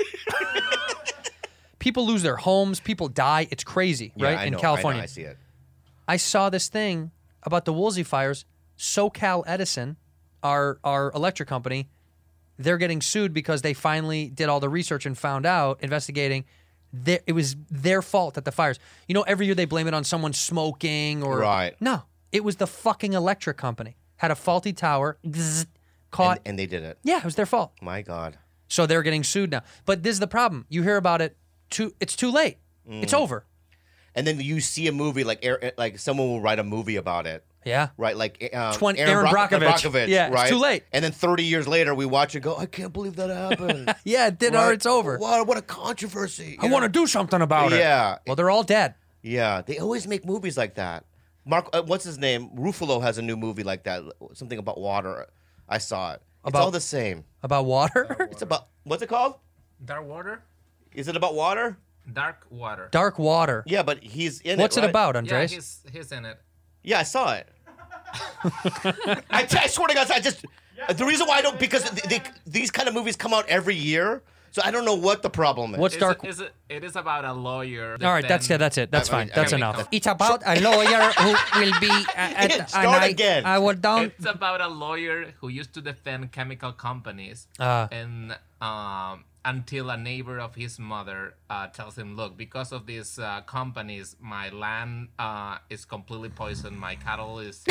Speaker 4: People lose their homes. People die. It's crazy,
Speaker 5: Yeah,
Speaker 4: right?
Speaker 5: I
Speaker 4: In
Speaker 5: know,
Speaker 4: California.
Speaker 5: I, know, I see it.
Speaker 4: I saw this thing about the Woolsey fires. SoCal Edison, our our electric company, they're getting sued because they finally did all the research and found out, investigating, that it was their fault that the fires. You know, every year they blame it on someone smoking or
Speaker 5: Right.
Speaker 4: No, it was the fucking electric company had a faulty tower, zzz, caught.
Speaker 5: And, and they did it.
Speaker 4: yeah, it was their fault.
Speaker 5: My God.
Speaker 4: So they're getting sued now. But this is the problem. You hear about it, too. It's too late.
Speaker 5: Mm.
Speaker 4: It's over.
Speaker 5: And then you see a movie like Air- like someone will write a movie about it.
Speaker 4: Yeah.
Speaker 5: Right, like um,
Speaker 4: Twen- Aaron
Speaker 5: Bro-
Speaker 4: Brockovich. Yeah, it's
Speaker 5: right?
Speaker 4: too late.
Speaker 5: And then thirty years later, we watch it go, I can't believe that happened.
Speaker 4: Yeah, it did. Or
Speaker 5: Right?
Speaker 4: it's over.
Speaker 5: What, what a controversy.
Speaker 4: I want to do something about it.
Speaker 5: Yeah.
Speaker 4: Well, they're all dead.
Speaker 5: Yeah, they always make movies like that. Mark, uh, what's his name? Ruffalo has a new movie like that, something about water. I saw it. It's
Speaker 4: About-
Speaker 5: all the same.
Speaker 4: About water?
Speaker 5: It's about, what's it called?
Speaker 9: Dark water?
Speaker 5: Is it about water?
Speaker 9: Dark water.
Speaker 4: Dark water.
Speaker 5: Yeah, but he's in
Speaker 4: What's
Speaker 5: it,
Speaker 4: it
Speaker 5: right?
Speaker 4: about,
Speaker 9: Yeah,
Speaker 4: Andres?
Speaker 9: he's he's in it.
Speaker 5: Yeah, I saw it. I, I swear to God, I just the reason why I don't because they, they, these kind of movies come out every year, so I don't know what the problem is.
Speaker 4: What's
Speaker 9: Is
Speaker 4: dark?
Speaker 9: It, is it, it is about a lawyer.
Speaker 4: All right, that's yeah, that's it. That's
Speaker 5: I
Speaker 4: fine.
Speaker 5: mean,
Speaker 4: That's
Speaker 5: I mean,
Speaker 4: enough.
Speaker 8: It's about a lawyer who will be uh, at
Speaker 5: Start
Speaker 8: and I,
Speaker 5: again.
Speaker 8: I will down.
Speaker 9: It's about a lawyer who used to defend chemical companies,
Speaker 4: Ah.
Speaker 9: and um, until a neighbor of his mother uh, tells him, "Look, because of these uh, companies, my land uh, is completely poisoned. My cattle is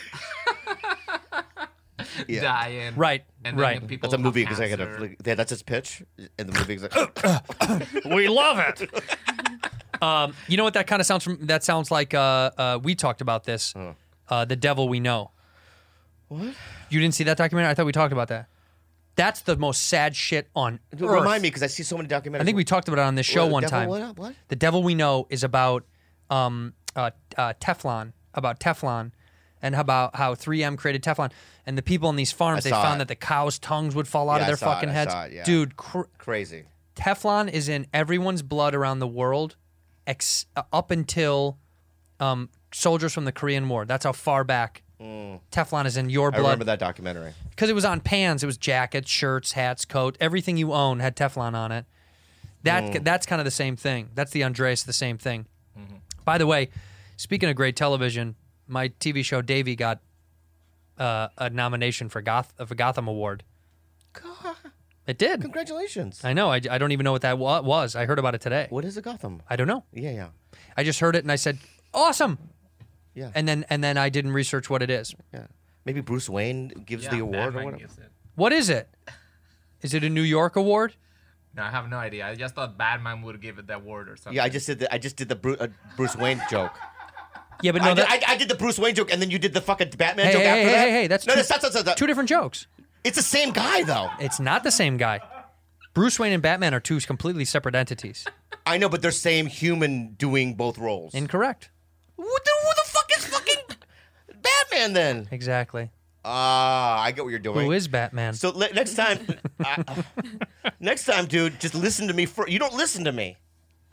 Speaker 5: Yeah.
Speaker 9: dying."
Speaker 4: Right,
Speaker 9: And then
Speaker 4: right.
Speaker 9: the people
Speaker 5: That's a
Speaker 9: have
Speaker 5: movie
Speaker 9: cancer.
Speaker 5: executive. Yeah, that's his pitch, and the movie executive.
Speaker 4: We love it. um, you know what that kind of sounds from? That sounds like uh, uh, we talked about this. Uh, the Devil We Know.
Speaker 5: What?
Speaker 4: You didn't see that documentary? I thought we talked about that. That's the most sad shit on
Speaker 5: Dude,
Speaker 4: earth.
Speaker 5: remind me, because I see so many documentaries.
Speaker 4: I think we talked about it on this show
Speaker 5: What,
Speaker 4: one
Speaker 5: Devil
Speaker 4: time.
Speaker 5: What? What?
Speaker 4: The Devil We Know is about um, uh, uh, Teflon, about Teflon, and about how three M created Teflon. And the people on these farms,
Speaker 5: I
Speaker 4: they
Speaker 5: saw
Speaker 4: found
Speaker 5: it.
Speaker 4: that the cows' tongues would fall out
Speaker 5: Yeah,
Speaker 4: of
Speaker 5: I
Speaker 4: their
Speaker 5: saw it,
Speaker 4: fucking
Speaker 5: I
Speaker 4: heads.
Speaker 5: saw it, yeah.
Speaker 4: Dude, cr-
Speaker 5: Crazy.
Speaker 4: Teflon is in everyone's blood around the world, ex- uh, up until um, soldiers from the Korean War. That's how far back Teflon is in your
Speaker 5: I
Speaker 4: blood.
Speaker 5: remember that documentary.
Speaker 4: Because it was on pans. It was jackets, shirts, hats, coat. Everything you own had Teflon on it. That That's kind of the same thing. That's the Andreas, the same thing. By the way, speaking of great television, my T V show Davey got uh, a nomination for Goth of a Gotham Award. It did.
Speaker 5: Congratulations.
Speaker 4: I know. I, I don't even know what that wa- was. I heard about it today.
Speaker 5: What is a Gotham?
Speaker 4: I don't know.
Speaker 5: Yeah, yeah,
Speaker 4: I just heard it and I said, "Awesome!"
Speaker 5: yeah.
Speaker 4: And then and then I didn't research what it is.
Speaker 5: yeah. Maybe Bruce Wayne gives
Speaker 9: Yeah,
Speaker 5: the award or
Speaker 9: Batman
Speaker 5: whatever.
Speaker 9: gives it.
Speaker 4: What is it? Is it a New York award?
Speaker 9: No, I have no idea. I just thought Batman would give it the award or something.
Speaker 5: Yeah, I just did the I just did the Bru- uh, Bruce Wayne joke.
Speaker 4: Yeah, but no,
Speaker 5: I, did,
Speaker 4: that,
Speaker 5: I, I did the Bruce Wayne joke, and then you did the fucking Batman
Speaker 4: Hey,
Speaker 5: joke
Speaker 4: hey,
Speaker 5: after
Speaker 4: hey,
Speaker 5: that.
Speaker 4: hey, hey, that's
Speaker 5: no,
Speaker 4: two-
Speaker 5: no, stop, stop, stop, stop.
Speaker 4: two different jokes.
Speaker 5: It's the same guy, though.
Speaker 4: It's not the same guy. Bruce Wayne and Batman are two completely separate entities.
Speaker 5: I know, but they're same human doing both roles.
Speaker 4: Incorrect.
Speaker 5: Who the, who the fuck is fucking Batman then?
Speaker 4: Exactly.
Speaker 5: Ah, I get what you're doing.
Speaker 4: Who is Batman?
Speaker 5: So le- next time, uh, next time, dude, just listen to me first. You don't listen to me.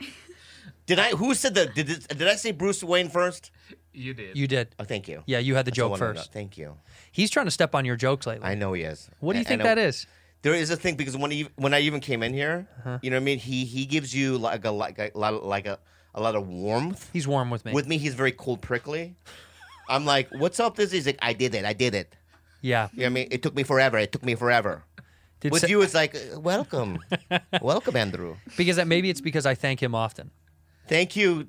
Speaker 5: Did I? Who said that? Did it, did I say Bruce Wayne first?
Speaker 9: You did.
Speaker 4: You did.
Speaker 5: Oh, thank you.
Speaker 4: Yeah, you had the
Speaker 5: That's all I
Speaker 4: joke
Speaker 5: wanted to know.
Speaker 4: first.
Speaker 5: Thank you.
Speaker 4: He's trying to step on your jokes lately.
Speaker 5: I know he is.
Speaker 4: What do you
Speaker 5: I-
Speaker 4: think
Speaker 5: I know-
Speaker 4: that is?
Speaker 5: There is a thing because when he, when I even came in here,
Speaker 4: Uh-huh.
Speaker 5: you know what I mean. He he gives you like a like a lot of, like a a lot of warmth.
Speaker 4: He's warm with me.
Speaker 5: With me, he's very cold, prickly. I'm like, what's up? This he's like, I did it. I did it.
Speaker 4: Yeah.
Speaker 5: You know what I mean? It took me forever. It took me forever.
Speaker 4: Did
Speaker 5: With
Speaker 4: Sa-
Speaker 5: you, it's like, uh, welcome, welcome, Andrew.
Speaker 4: Because that, maybe it's because I thank him often.
Speaker 5: Thank you,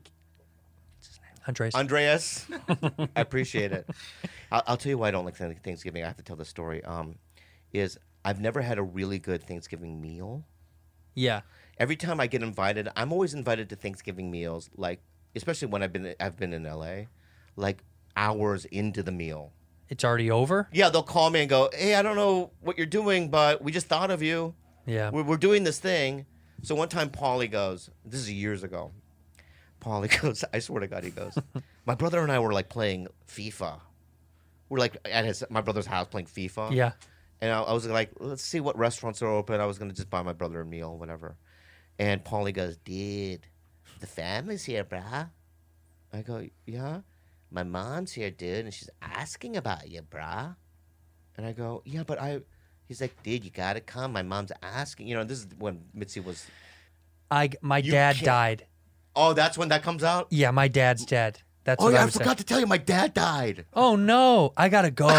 Speaker 4: Andres.
Speaker 5: Andreas. I appreciate it. I'll, I'll tell you why I don't like Thanksgiving. I have to tell the story. Um, is I've never had a really good Thanksgiving meal.
Speaker 4: Yeah.
Speaker 5: Every time I get invited, I'm always invited to Thanksgiving meals, like especially when I've been I've been in L A, like hours into the meal.
Speaker 4: It's already over?
Speaker 5: Yeah, they'll call me and go, "Hey, I don't know what you're doing, but we just thought of you.
Speaker 4: Yeah.
Speaker 5: We're, we're doing this thing." So one time, Paulie goes, "This is years ago." Paulie goes, I swear to God, he goes, "My brother and I were like playing FIFA. We're like at his my brother's house playing FIFA.
Speaker 4: Yeah.
Speaker 5: And I, I was like, let's see what restaurants are open. I was gonna just buy my brother a meal, whatever." And Paulie goes, "Dude, the family's here, brah." I go, "Yeah, my mom's here, dude, and she's asking about you, brah." And I go, "Yeah, but I." He's like, "Dude, you gotta come. My mom's asking." You know, this is when Mitzi was.
Speaker 4: I my
Speaker 5: You
Speaker 4: dad
Speaker 5: can't-
Speaker 4: died.
Speaker 5: Oh, that's when that comes out.
Speaker 4: Yeah, my dad's dead. That's
Speaker 5: Oh
Speaker 4: what
Speaker 5: yeah,
Speaker 4: I
Speaker 5: I
Speaker 4: was
Speaker 5: forgot to tell you, my dad died.
Speaker 4: Oh no, I gotta go.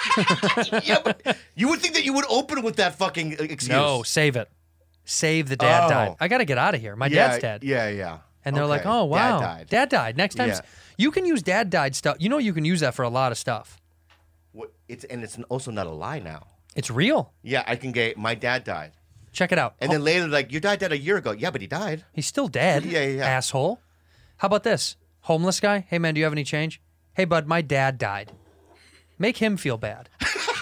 Speaker 5: Yeah, but you would think that you would open with that fucking excuse.
Speaker 4: No, save it. Save the dad
Speaker 5: Oh.
Speaker 4: died. I gotta get out of here. My
Speaker 5: Yeah,
Speaker 4: dad's dead.
Speaker 5: Yeah, yeah.
Speaker 4: And they're like,
Speaker 5: Okay.
Speaker 4: "Oh wow,
Speaker 5: Dad died.
Speaker 4: Dad died." Next time,
Speaker 5: Yeah.
Speaker 4: you can use dad died stuff. You know, you can use that for a lot of stuff.
Speaker 5: What, it's and it's also not a lie now.
Speaker 4: It's real.
Speaker 5: Yeah, I can get my dad died,
Speaker 4: Check it out.
Speaker 5: and then later like your dad died a year ago. Yeah, but he died.
Speaker 4: He's still dead.
Speaker 5: Yeah, yeah, yeah.
Speaker 4: Asshole. How about this? Homeless guy. Hey man, do you have any change? Hey bud, my dad died. Make him feel bad,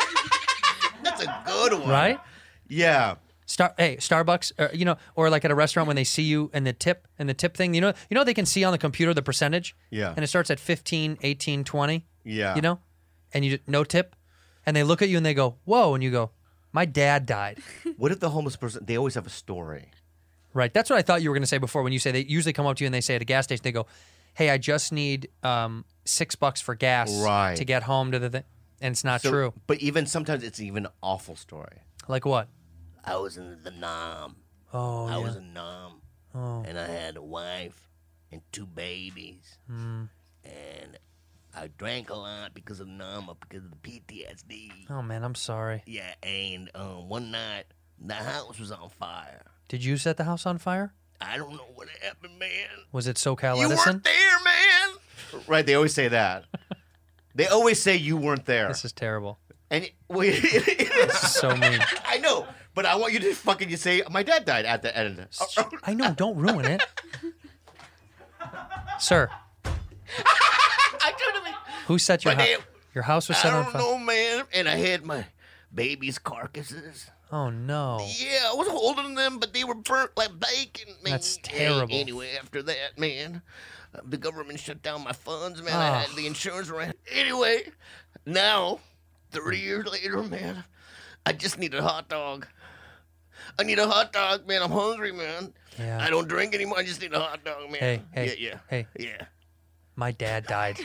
Speaker 5: That's a good one.
Speaker 4: right?
Speaker 5: Yeah.
Speaker 4: Star. Hey, Starbucks. Or, you know, or like at a restaurant when they see you and the tip and the tip thing. You know, you know they can see on the computer the percentage.
Speaker 5: Yeah.
Speaker 4: And it starts at fifteen, eighteen, twenty.
Speaker 5: Yeah.
Speaker 4: You know, and you no tip, and they look at you and they go, "Whoa," and you go, "My dad died."
Speaker 5: What if the homeless person? They always have a story.
Speaker 4: Right. That's what I thought you were going to say before when you say they usually come up to you and they say at a gas station, they go, "Hey, I just need um, six bucks for gas
Speaker 5: Right.
Speaker 4: to get home to the thing." And it's not
Speaker 5: So-
Speaker 4: true.
Speaker 5: But even sometimes it's even an awful story.
Speaker 4: Like what?
Speaker 5: I was in the Nam.
Speaker 4: Oh,
Speaker 5: I
Speaker 4: yeah.
Speaker 5: was in Nam,
Speaker 4: Oh.
Speaker 5: and I had a wife and two babies,
Speaker 4: Mm.
Speaker 5: and I drank a lot because of Nam, because of the P T S D.
Speaker 4: Oh, man, I'm sorry.
Speaker 5: Yeah, and um, one night the house was on fire.
Speaker 4: Did you set the house on fire?
Speaker 5: I don't know what happened, man.
Speaker 4: Was it SoCal
Speaker 5: You
Speaker 4: Edison?
Speaker 5: weren't there, man. Right? They always say that. They always say you weren't there.
Speaker 4: This is terrible.
Speaker 5: And it, well, it
Speaker 4: This is so mean.
Speaker 5: I know, but I want you to fucking you say my dad died at the end.
Speaker 4: I know. Don't ruin it, sir.
Speaker 5: I couldn't be.
Speaker 4: Who set your
Speaker 5: But
Speaker 4: house?
Speaker 5: they-
Speaker 4: Your house was
Speaker 5: I
Speaker 4: set on
Speaker 5: don't
Speaker 4: fire.
Speaker 5: know, man. And I had my baby's carcasses.
Speaker 4: Oh no.
Speaker 5: Yeah, I was holding them, but they were burnt like bacon, man.
Speaker 4: That's terrible.
Speaker 5: Hey, anyway, after that, man, uh, the government shut down my funds, man.
Speaker 4: Oh.
Speaker 5: I had the insurance ran. Anyway, now, thirty years later, man, I just need a hot dog. I need a hot dog, man. I'm hungry, man.
Speaker 4: Yeah.
Speaker 5: I don't drink anymore. I just need a hot dog, man.
Speaker 4: Hey, hey,
Speaker 5: yeah, yeah,
Speaker 4: hey.
Speaker 5: yeah.
Speaker 4: My dad died.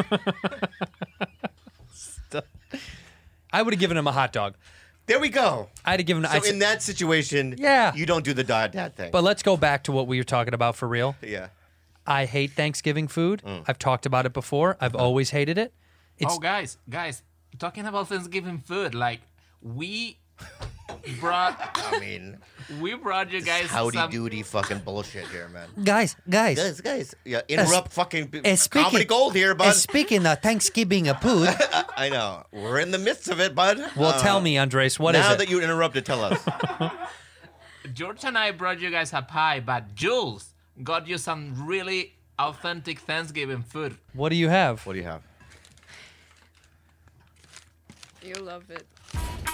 Speaker 4: I would have given him a hot dog.
Speaker 5: There we go.
Speaker 4: I'd have given.
Speaker 5: So
Speaker 4: I'd,
Speaker 5: in that situation,
Speaker 4: Yeah.
Speaker 5: you don't do the dad dad thing.
Speaker 4: but let's go back to what we were talking about for real.
Speaker 5: yeah.
Speaker 4: I hate Thanksgiving food.
Speaker 5: Mm.
Speaker 4: I've talked about it before. I've
Speaker 5: Uh-huh.
Speaker 4: always hated it. It's
Speaker 9: Oh, guys, guys, talking about Thanksgiving food, like we brought,
Speaker 5: I mean,
Speaker 9: we brought you guys
Speaker 5: howdy
Speaker 9: some.
Speaker 5: doody fucking bullshit here, man.
Speaker 8: Guys, guys.
Speaker 5: Guys, guys, yeah, interrupt fucking b-
Speaker 8: uh, speaking-
Speaker 5: comedy gold here,
Speaker 8: uh,
Speaker 5: bud.
Speaker 8: speaking of Thanksgiving uh, food,
Speaker 5: I know we're in the midst of it, bud.
Speaker 4: well,
Speaker 5: Uh,
Speaker 4: tell me, Andres, what is
Speaker 5: now
Speaker 4: it?
Speaker 5: that you interrupted, tell us.
Speaker 9: George and I brought you guys a pie, but Jules got you some really authentic Thanksgiving food.
Speaker 4: What do you have?
Speaker 5: What do you have?
Speaker 6: You love it.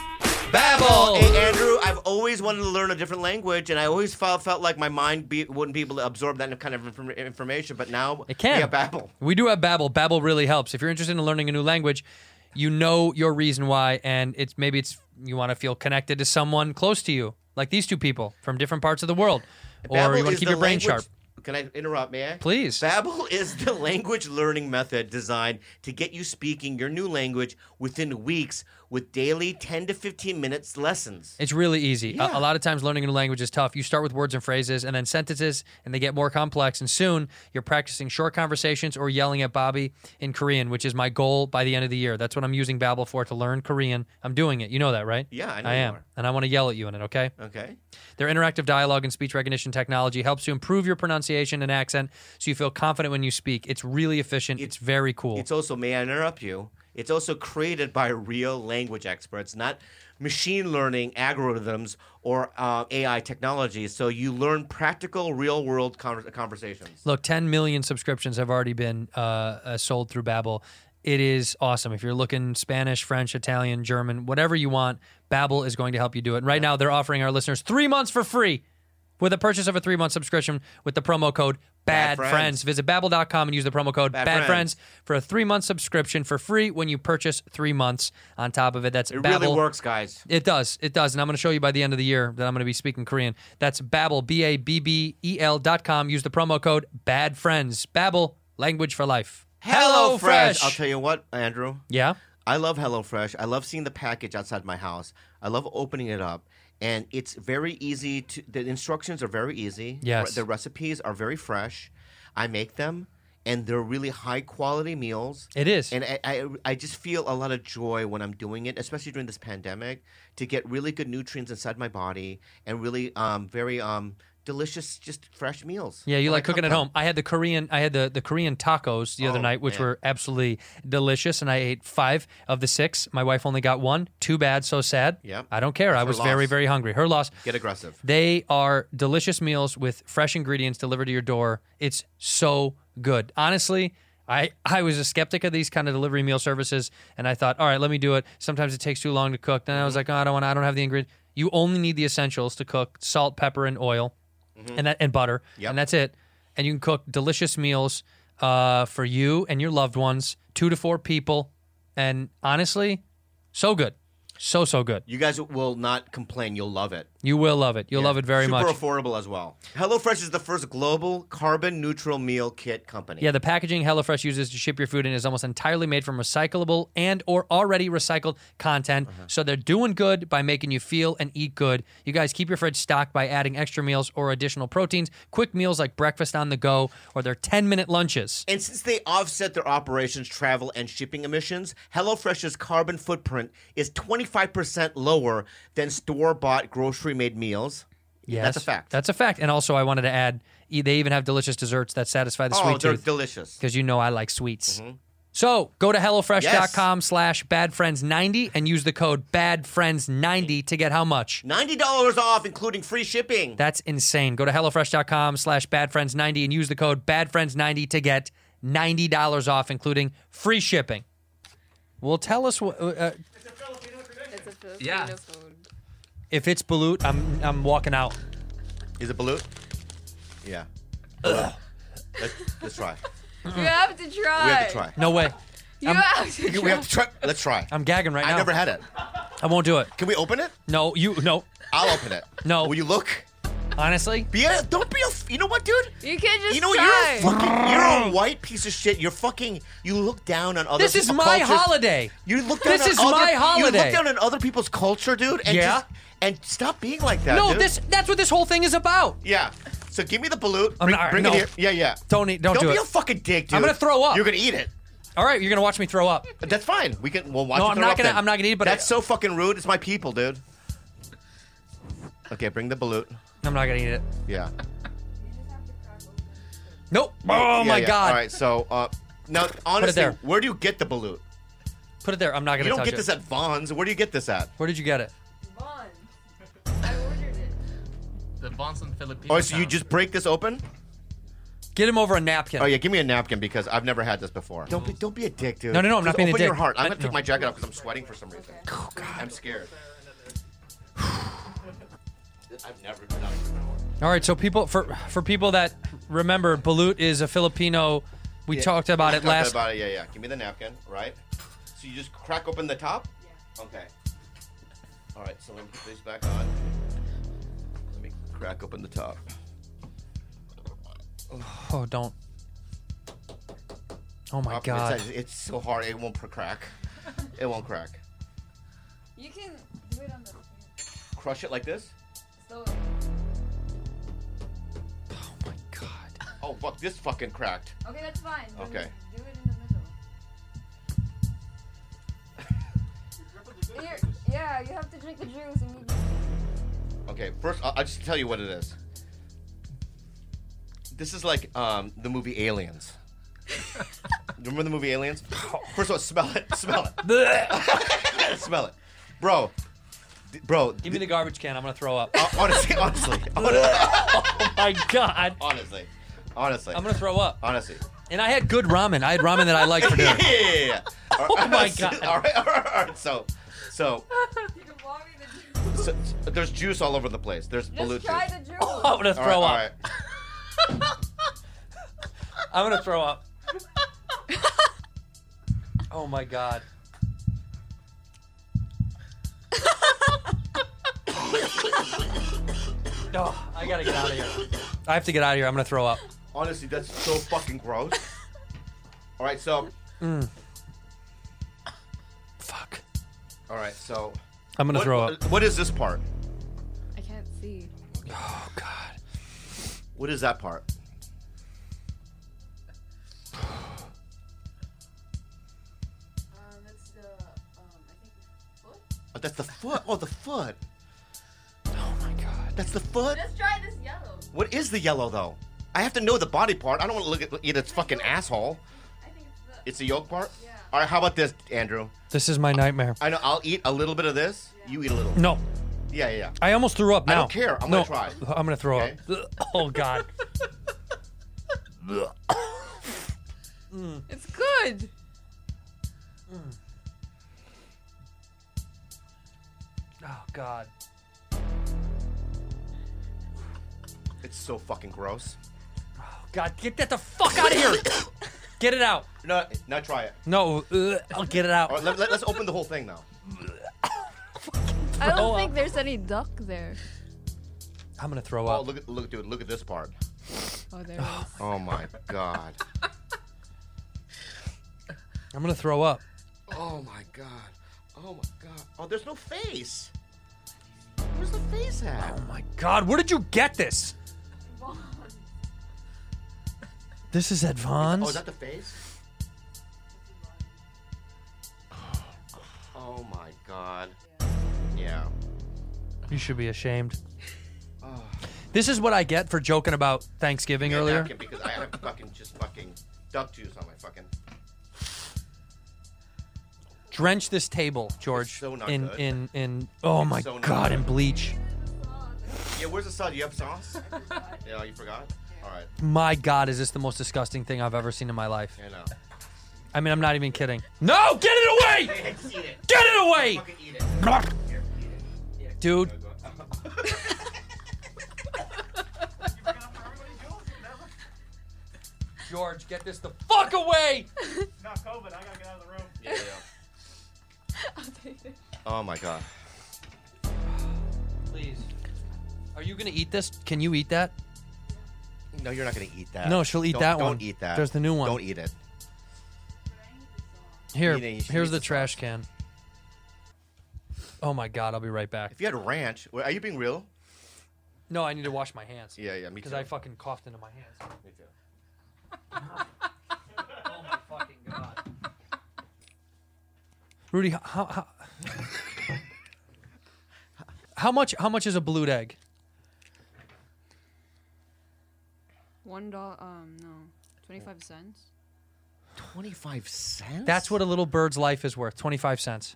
Speaker 4: Babbel.
Speaker 5: Hey, Andrew, I've always wanted to learn a different language, and I always felt, felt like my mind be, wouldn't be able to absorb that kind of inform- information, but now
Speaker 4: It can.
Speaker 5: we have Babbel.
Speaker 4: We do have Babbel. Babbel really helps. If you're interested in learning a new language, you know your reason why, and it's maybe it's you want to feel connected to someone close to you, like these two people from different parts of the world, or
Speaker 5: Babbel
Speaker 4: you want
Speaker 5: is
Speaker 4: to keep
Speaker 5: the
Speaker 4: your brain
Speaker 5: language-
Speaker 4: sharp.
Speaker 5: Can I interrupt, may I?
Speaker 4: Please.
Speaker 5: Babbel is the language learning method designed to get you speaking your new language within weeks with daily ten to fifteen minutes lessons.
Speaker 4: It's really easy.
Speaker 5: Yeah.
Speaker 4: A, a lot of times learning a new language is tough. You start with words and phrases and then sentences, and they get more complex. And soon you're practicing short conversations or yelling at Bobby in Korean, which is my goal by the end of the year. That's what I'm using Babbel for, to learn Korean. I'm doing it. You know that, right?
Speaker 5: Yeah, I know
Speaker 4: I
Speaker 5: you
Speaker 4: am.
Speaker 5: are.
Speaker 4: And I want to yell at you in it, okay?
Speaker 5: Okay.
Speaker 4: Their interactive dialogue and speech recognition technology helps you improve your pronunciation and accent so you feel confident when you speak. It's really efficient. It's very cool.
Speaker 5: It's also, may I interrupt you? It's also created by real language experts, not machine learning algorithms or uh, A I technology. So you learn practical, real-world con- conversations.
Speaker 4: Look, ten million subscriptions have already been uh, uh, sold through Babbel. It is awesome. If you're looking Spanish, French, Italian, German, whatever you want, Babbel is going to help you do it. And right now, they're offering our listeners three months for free with a purchase of a three-month subscription with the promo code Bad,
Speaker 5: Bad Friends.
Speaker 4: Friends. Visit Babbel dot com and use the promo code Bad,
Speaker 5: Bad
Speaker 4: Friends.
Speaker 5: Friends.
Speaker 4: for a three-month subscription for free when you purchase three months on top of it. That's
Speaker 5: It
Speaker 4: Babbel.
Speaker 5: really works, guys.
Speaker 4: It does. It does. And I'm going to show you by the end of the year that I'm going to be speaking Korean. That's Babbel, B A B B E L dot com. Use the promo code Bad Friends. Babbel, language for life.
Speaker 5: HelloFresh. I'll tell you what, Andrew.
Speaker 4: Yeah?
Speaker 5: I love HelloFresh. I love seeing the package outside my house. I love opening it up. And it's very easy to, the instructions are very easy.
Speaker 4: Yes.
Speaker 5: The recipes are very fresh. I make them, and they're really high quality meals.
Speaker 4: It is.
Speaker 5: And I, I, I just feel a lot of joy when I'm doing it, especially during this pandemic, to get really good nutrients inside my body and really um, very um, delicious, just fresh meals.
Speaker 4: Yeah, you
Speaker 5: when I
Speaker 4: like cooking
Speaker 5: cook
Speaker 4: at
Speaker 5: them.
Speaker 4: home. I had the Korean I had the, the Korean tacos the other
Speaker 5: Oh,
Speaker 4: night, which
Speaker 5: man.
Speaker 4: were absolutely delicious, and I ate five of the six. My wife only got one. Too bad, so sad.
Speaker 5: Yep.
Speaker 4: I don't care.
Speaker 5: That's
Speaker 4: I
Speaker 5: her
Speaker 4: was very,
Speaker 5: loss.
Speaker 4: very hungry. Her loss.
Speaker 5: Get aggressive.
Speaker 4: They are delicious meals with fresh ingredients delivered to your door. It's so good. Honestly, I, I was a skeptic of these kind of delivery meal services, and I thought, all right, let me do it. Sometimes it takes too long to cook. Then I was like, oh, I don't want. I don't have the ingredients. You only need the essentials to cook: salt, pepper, and oil, and that and butter,
Speaker 5: Yep.
Speaker 4: and that's it. And you can cook delicious meals uh, for you and your loved ones, two to four people, and honestly, so good, so so good.
Speaker 5: You guys will not complain. You'll love it.
Speaker 4: You will love it. You'll
Speaker 5: Yeah.
Speaker 4: love it very
Speaker 5: Super
Speaker 4: much.
Speaker 5: affordable as well. HelloFresh is the first global carbon neutral meal kit company.
Speaker 4: Yeah, the packaging HelloFresh uses to ship your food in is almost entirely made from recyclable and or already recycled content.
Speaker 5: Uh-huh.
Speaker 4: So they're doing good by making you feel and eat good. You guys keep your fridge stocked by adding extra meals or additional proteins, quick meals like breakfast on the go, or their ten-minute lunches.
Speaker 5: And since they offset their operations, travel, and shipping emissions, HelloFresh's carbon footprint is twenty-five percent lower than store-bought grocery-made meals.
Speaker 4: Yes,
Speaker 5: That's a fact.
Speaker 4: That's a fact. And also, I wanted to add, e- they even have delicious desserts that satisfy the
Speaker 5: oh,
Speaker 4: sweet
Speaker 5: they're
Speaker 4: tooth.
Speaker 5: delicious.
Speaker 4: Because you know I like sweets. So go to HelloFresh.com slash BadFriends90 and use the code BadFriends ninety to get how much?
Speaker 5: ninety dollars off, including free shipping.
Speaker 4: That's insane. Go to HelloFresh.com slash BadFriends90 and use the code BadFriends ninety to get ninety dollars off, including free shipping. Well, tell us what, uh,
Speaker 6: It's a Filipino
Speaker 9: Yeah.
Speaker 6: food.
Speaker 4: if it's balut, I'm I'm walking out.
Speaker 5: Is it balut? Yeah. Let's, let's try.
Speaker 6: You have to try.
Speaker 5: We have to try.
Speaker 4: No way.
Speaker 6: You
Speaker 4: I'm-
Speaker 6: have to try.
Speaker 5: We have to try. Let's try.
Speaker 4: I'm gagging right
Speaker 5: I
Speaker 4: now.
Speaker 5: never had it.
Speaker 4: I won't do it.
Speaker 5: Can we open it?
Speaker 4: No, you, no.
Speaker 5: I'll open it.
Speaker 4: No.
Speaker 5: Will you look?
Speaker 4: Honestly?
Speaker 5: Be a, don't be a. f- You know what, dude?
Speaker 6: You can't just
Speaker 5: You know
Speaker 6: try.
Speaker 5: you're a fucking. You're a white piece of shit. You're fucking. You look down on other.
Speaker 4: This is
Speaker 5: people's
Speaker 4: my
Speaker 5: cultures.
Speaker 4: holiday.
Speaker 5: You look down
Speaker 4: This
Speaker 5: on
Speaker 4: is
Speaker 5: other,
Speaker 4: my
Speaker 5: You
Speaker 4: holiday.
Speaker 5: look down on other people's culture, dude. And
Speaker 4: Yeah?
Speaker 5: Just, and stop being like that.
Speaker 4: No,
Speaker 5: dude.
Speaker 4: this that's what this whole thing is about.
Speaker 5: Yeah. So give me the balut.
Speaker 4: I'm
Speaker 5: Bring,
Speaker 4: not-
Speaker 5: bring
Speaker 4: no.
Speaker 5: it here. Yeah, yeah.
Speaker 4: Don't eat, don't,
Speaker 5: Don't
Speaker 4: do
Speaker 5: be
Speaker 4: it.
Speaker 5: a fucking dick, dude.
Speaker 4: I'm gonna throw up.
Speaker 5: You're gonna eat it.
Speaker 4: All right, you're gonna watch me throw up.
Speaker 5: That's fine. We can. We'll watch
Speaker 4: No,
Speaker 5: you
Speaker 4: I'm
Speaker 5: throw
Speaker 4: not
Speaker 5: up
Speaker 4: gonna-
Speaker 5: then.
Speaker 4: I'm not gonna eat, but
Speaker 5: that's
Speaker 4: I-
Speaker 5: so fucking rude. It's my people, dude. Okay, bring the balut.
Speaker 4: I'm not gonna eat it.
Speaker 5: Yeah.
Speaker 4: Nope. Oh
Speaker 5: Yeah,
Speaker 4: my
Speaker 5: yeah.
Speaker 4: god.
Speaker 5: All right. So, uh, now honestly,
Speaker 4: there.
Speaker 5: where do you get the balut?
Speaker 4: Put it there. I'm not gonna
Speaker 5: You don't
Speaker 4: touch
Speaker 5: get
Speaker 4: it.
Speaker 5: this at Vaughn's. Where do you get this at?
Speaker 4: Where did you get it?
Speaker 6: Vaughn. I ordered it.
Speaker 9: The Bonds and Filipino.
Speaker 5: Oh, so you
Speaker 9: town.
Speaker 5: just break this open?
Speaker 4: Get him over a napkin.
Speaker 5: Oh yeah, give me a napkin because I've never had this before. Don't be, don't be a dick, dude.
Speaker 4: No, no, no, I'm not
Speaker 5: Just
Speaker 4: being a
Speaker 5: open your
Speaker 4: dick.
Speaker 5: heart. I'm
Speaker 4: I-
Speaker 5: gonna take
Speaker 4: no.
Speaker 5: my jacket off because I'm sweating for some reason. Oh god, I'm scared. I've never done it before.
Speaker 4: All right, so people for for people that remember, balut is a Filipino. We
Speaker 5: Yeah,
Speaker 4: talked about
Speaker 5: we
Speaker 4: it
Speaker 5: talked
Speaker 4: last.
Speaker 5: About it. Yeah, yeah. Give me the napkin, right? So you just crack open the top. Yeah. Okay. All right. So let me put these back on. Let me crack open the top.
Speaker 4: Oh, don't. Oh my
Speaker 5: Oh,
Speaker 4: God.
Speaker 5: It's, it's so hard. It won't crack. It won't crack.
Speaker 6: You can do it on the
Speaker 5: Crush it like this.
Speaker 6: slowly.
Speaker 4: Oh my God.
Speaker 5: Oh fuck! This fucking cracked.
Speaker 6: Okay, that's fine. Then
Speaker 5: Okay.
Speaker 6: Do it in the middle. Here, yeah, you have to drink the juice and you.
Speaker 5: Okay. First, I'll, I'll just tell you what it is. This is like um, the movie Aliens. Remember the movie Aliens? First of all, smell it. Smell it. Smell it, bro. D- Bro.
Speaker 4: Give me the garbage can. I'm gonna throw up.
Speaker 5: Uh, honestly, honestly,
Speaker 4: Oh my God.
Speaker 5: honestly, honestly,
Speaker 4: I'm gonna throw up.
Speaker 5: honestly.
Speaker 4: And I had good ramen. I had ramen that I liked for
Speaker 5: Yeah,
Speaker 4: dinner.
Speaker 5: yeah, yeah, yeah. All
Speaker 4: Oh my God.
Speaker 5: All right, all right, all right. So, so,
Speaker 6: You can pour me the juice.
Speaker 5: so, so there's juice all over the place. There's balut
Speaker 6: Just try
Speaker 5: juice.
Speaker 6: the juice.
Speaker 4: Oh, I'm gonna
Speaker 5: All
Speaker 4: throw
Speaker 5: right,
Speaker 4: up.
Speaker 5: all right.
Speaker 4: I'm gonna throw up. Oh my God. Oh, I gotta get out of here. I have to get out of here. I'm gonna throw up.
Speaker 5: Honestly, that's so fucking gross. All right, so,
Speaker 4: Fuck.
Speaker 5: all right, so.
Speaker 4: I'm gonna
Speaker 5: what,
Speaker 4: throw up.
Speaker 5: What is this part?
Speaker 6: I can't see.
Speaker 4: Oh God.
Speaker 5: What is that part?
Speaker 6: Um, that's the um, I think foot.
Speaker 5: Oh, that's the foot. Oh, the foot.
Speaker 4: Oh my God.
Speaker 5: That's the foot.
Speaker 6: Let's try this yellow.
Speaker 5: What is the yellow though? I have to know the body part. I don't want to look at eat its fucking asshole.
Speaker 6: I think it's the.
Speaker 5: It's the yolk part.
Speaker 6: Yeah.
Speaker 5: All right, how about this, Andrew?
Speaker 4: This is my nightmare.
Speaker 5: I know. I'll eat a little bit of this. You eat a little.
Speaker 4: No.
Speaker 5: Yeah, yeah, yeah.
Speaker 4: I almost threw up
Speaker 5: I
Speaker 4: now.
Speaker 5: don't care. I'm
Speaker 4: no,
Speaker 5: gonna try.
Speaker 4: I'm gonna throw
Speaker 5: Okay.
Speaker 4: up. Oh God.
Speaker 6: It's good.
Speaker 4: Oh God.
Speaker 5: It's so fucking gross.
Speaker 4: God, get that the fuck out of here. Get it out.
Speaker 5: No, now try it.
Speaker 4: No, uh, I'll get it out.
Speaker 5: All right, let, let, let's open the whole thing now.
Speaker 6: I
Speaker 4: Throw
Speaker 6: don't
Speaker 4: up.
Speaker 6: think there's any duck there.
Speaker 4: I'm gonna throw
Speaker 5: Oh,
Speaker 4: up.
Speaker 5: look at look, dude. Look at this part.
Speaker 6: Oh, there it is.
Speaker 5: Oh my god.
Speaker 4: I'm gonna throw up.
Speaker 5: Oh my god. Oh my god. Oh, there's no face. Where's the face at?
Speaker 4: Oh my God, where did you get this? This is at Vaughn's?
Speaker 5: Oh, is that the face? Oh my god. Yeah.
Speaker 4: You should be ashamed.
Speaker 5: Oh.
Speaker 4: This is what I get for joking about Thanksgiving
Speaker 5: Yeah,
Speaker 4: earlier.
Speaker 5: napkin, because I have fucking just fucking duck juice on my fucking.
Speaker 4: Drench this table, George,
Speaker 5: so not
Speaker 4: in,
Speaker 5: good.
Speaker 4: in in oh my
Speaker 5: so not
Speaker 4: God,
Speaker 5: good.
Speaker 4: in bleach.
Speaker 5: Yeah, where's the sauce? You have sauce? Yeah, you forgot? All right.
Speaker 4: My God, is this the most disgusting thing I've ever seen in my life?
Speaker 5: Yeah, no.
Speaker 4: I mean, I'm not even kidding. No, get it away!
Speaker 5: Eat it.
Speaker 4: Get it away!
Speaker 5: Fucking eat it. Here, eat it. Yeah.
Speaker 4: Dude, George, get this the fuck away!
Speaker 7: Not COVID. I gotta get out of the room.
Speaker 5: Yeah, yeah. Oh my god.
Speaker 4: Please. Are you gonna eat this? Can you eat that?
Speaker 5: No, you're not gonna eat that.
Speaker 4: No, she'll eat
Speaker 5: Don't-
Speaker 4: that
Speaker 5: don't
Speaker 4: one.
Speaker 5: Don't eat that.
Speaker 4: There's the new one.
Speaker 5: Don't eat it.
Speaker 4: Here,
Speaker 5: Eat it, you should
Speaker 4: here's
Speaker 5: eat
Speaker 4: the
Speaker 5: the
Speaker 4: trash
Speaker 5: sauce.
Speaker 4: can. Oh my God, I'll be right back.
Speaker 5: If you had ranch, wait, are you being real?
Speaker 4: No, I need to wash my hands.
Speaker 5: Yeah, yeah, me
Speaker 4: Because
Speaker 5: too.
Speaker 4: I fucking coughed into my hands.
Speaker 5: Me too.
Speaker 4: Oh my fucking God. Rudy, how how, how much how much is a balut egg?
Speaker 6: One dollar. Um, no, twenty-five cents.
Speaker 5: Twenty-five cents.
Speaker 4: That's what a little bird's life is worth. Twenty-five cents.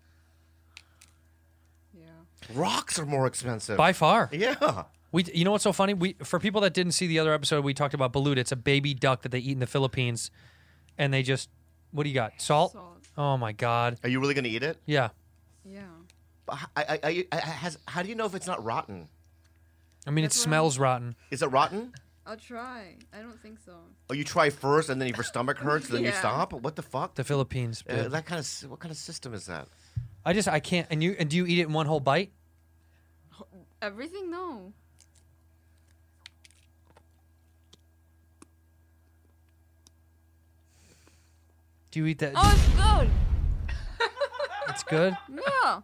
Speaker 6: Yeah.
Speaker 5: Rocks are more expensive.
Speaker 4: By far.
Speaker 5: Yeah.
Speaker 4: We, you know what's so funny? We, for people that didn't see the other episode, we talked about balut. It's a baby duck that they eat in the Philippines, and they just, what do you got? Salt?
Speaker 6: Salt.
Speaker 4: Oh my God.
Speaker 5: Are you really gonna eat it?
Speaker 4: Yeah.
Speaker 6: Yeah.
Speaker 5: I, I, I, I, has, how do you know if it's not rotten?
Speaker 4: I mean,
Speaker 6: That's
Speaker 4: it
Speaker 6: what
Speaker 4: smells rotten.
Speaker 5: Is it rotten?
Speaker 6: I'll try. I don't think so.
Speaker 5: Oh, you try first, and then if your stomach hurts, then you
Speaker 6: Yeah.
Speaker 5: stop. What the fuck?
Speaker 4: The Philippines.
Speaker 5: Uh,
Speaker 4: dude.
Speaker 5: that kind of what kind of system is that?
Speaker 4: I just I can't. And you and do you eat it in one whole bite?
Speaker 6: Everything? No.
Speaker 4: Do you eat that?
Speaker 6: Oh, it's good.
Speaker 4: It's good.
Speaker 6: Yeah.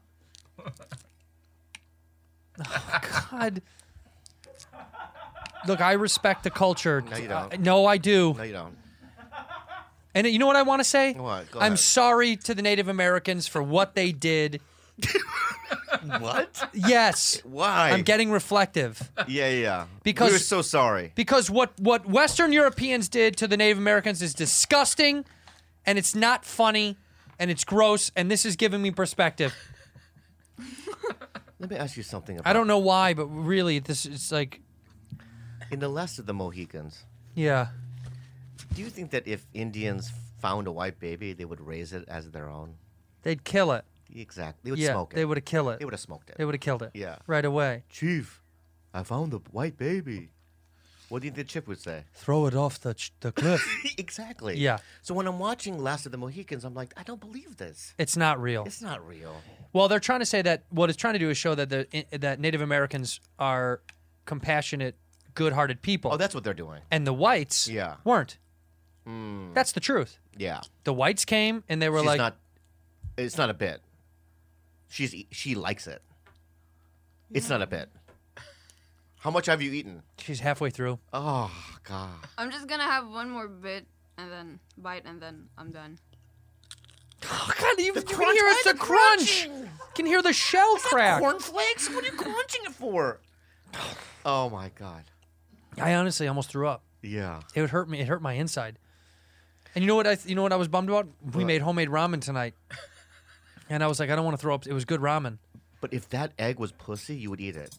Speaker 4: God. Look, I respect the culture.
Speaker 5: No, you don't.
Speaker 4: Uh, no, I do.
Speaker 5: No, you don't.
Speaker 4: And you know what I want to say?
Speaker 5: What? Go
Speaker 4: I'm
Speaker 5: ahead.
Speaker 4: sorry to the Native Americans for what they did.
Speaker 5: What?
Speaker 4: Yes.
Speaker 5: Why?
Speaker 4: I'm getting reflective.
Speaker 5: Yeah, yeah.
Speaker 4: Because-
Speaker 5: we were so sorry.
Speaker 4: Because what, what Western Europeans did to the Native Americans is disgusting, and it's not funny, and it's gross, and this is giving me perspective.
Speaker 5: Let me ask you something. About
Speaker 4: I don't know why, but really, this is like,
Speaker 5: In the last of the Mohicans,
Speaker 4: yeah.
Speaker 5: do you think that if Indians found a white baby, they would raise it as their own?
Speaker 4: They'd kill it.
Speaker 5: Exactly. They would
Speaker 4: Yeah,
Speaker 5: smoke it.
Speaker 4: they would have killed it.
Speaker 5: They would have smoked it.
Speaker 4: They would have killed it.
Speaker 5: Yeah.
Speaker 4: Right away.
Speaker 5: Chief, I found a white baby. What do you think the chief would say?
Speaker 4: Throw it off the ch- the cliff.
Speaker 5: Exactly.
Speaker 4: Yeah.
Speaker 5: So when I'm watching Last of the Mohicans, I'm like, I don't believe this.
Speaker 4: It's not real.
Speaker 5: It's not real.
Speaker 4: Well, they're trying to say that what it's trying to do is show that the i- that Native Americans are compassionate, good-hearted people,
Speaker 5: Oh, that's what they're doing.
Speaker 4: and the whites
Speaker 5: Yeah.
Speaker 4: weren't.
Speaker 5: Mm,
Speaker 4: That's the truth.
Speaker 5: yeah.
Speaker 4: The whites came and they were
Speaker 5: She's
Speaker 4: like,
Speaker 5: not. It's not a bit. She's she likes it. It's not a bit. How much have you eaten?
Speaker 4: she's halfway through.
Speaker 5: Oh God.
Speaker 6: I'm just gonna have one more bit and then bite and then I'm done.
Speaker 4: Oh, God, you, you can
Speaker 5: crunch,
Speaker 4: hear
Speaker 5: why
Speaker 4: it's the
Speaker 5: the
Speaker 4: crunch.
Speaker 5: crunching?
Speaker 4: You can hear the shell crack.
Speaker 5: Cornflakes? What are you crunching it for? Oh my God.
Speaker 4: I honestly almost threw up.
Speaker 5: Yeah.
Speaker 4: It would hurt me. It hurt my inside. And you know what? I you know what I was bummed about? We
Speaker 5: What?
Speaker 4: made homemade ramen tonight, and I was like, I don't want to throw up. It was good ramen.
Speaker 5: But if that egg was pussy, you would eat it.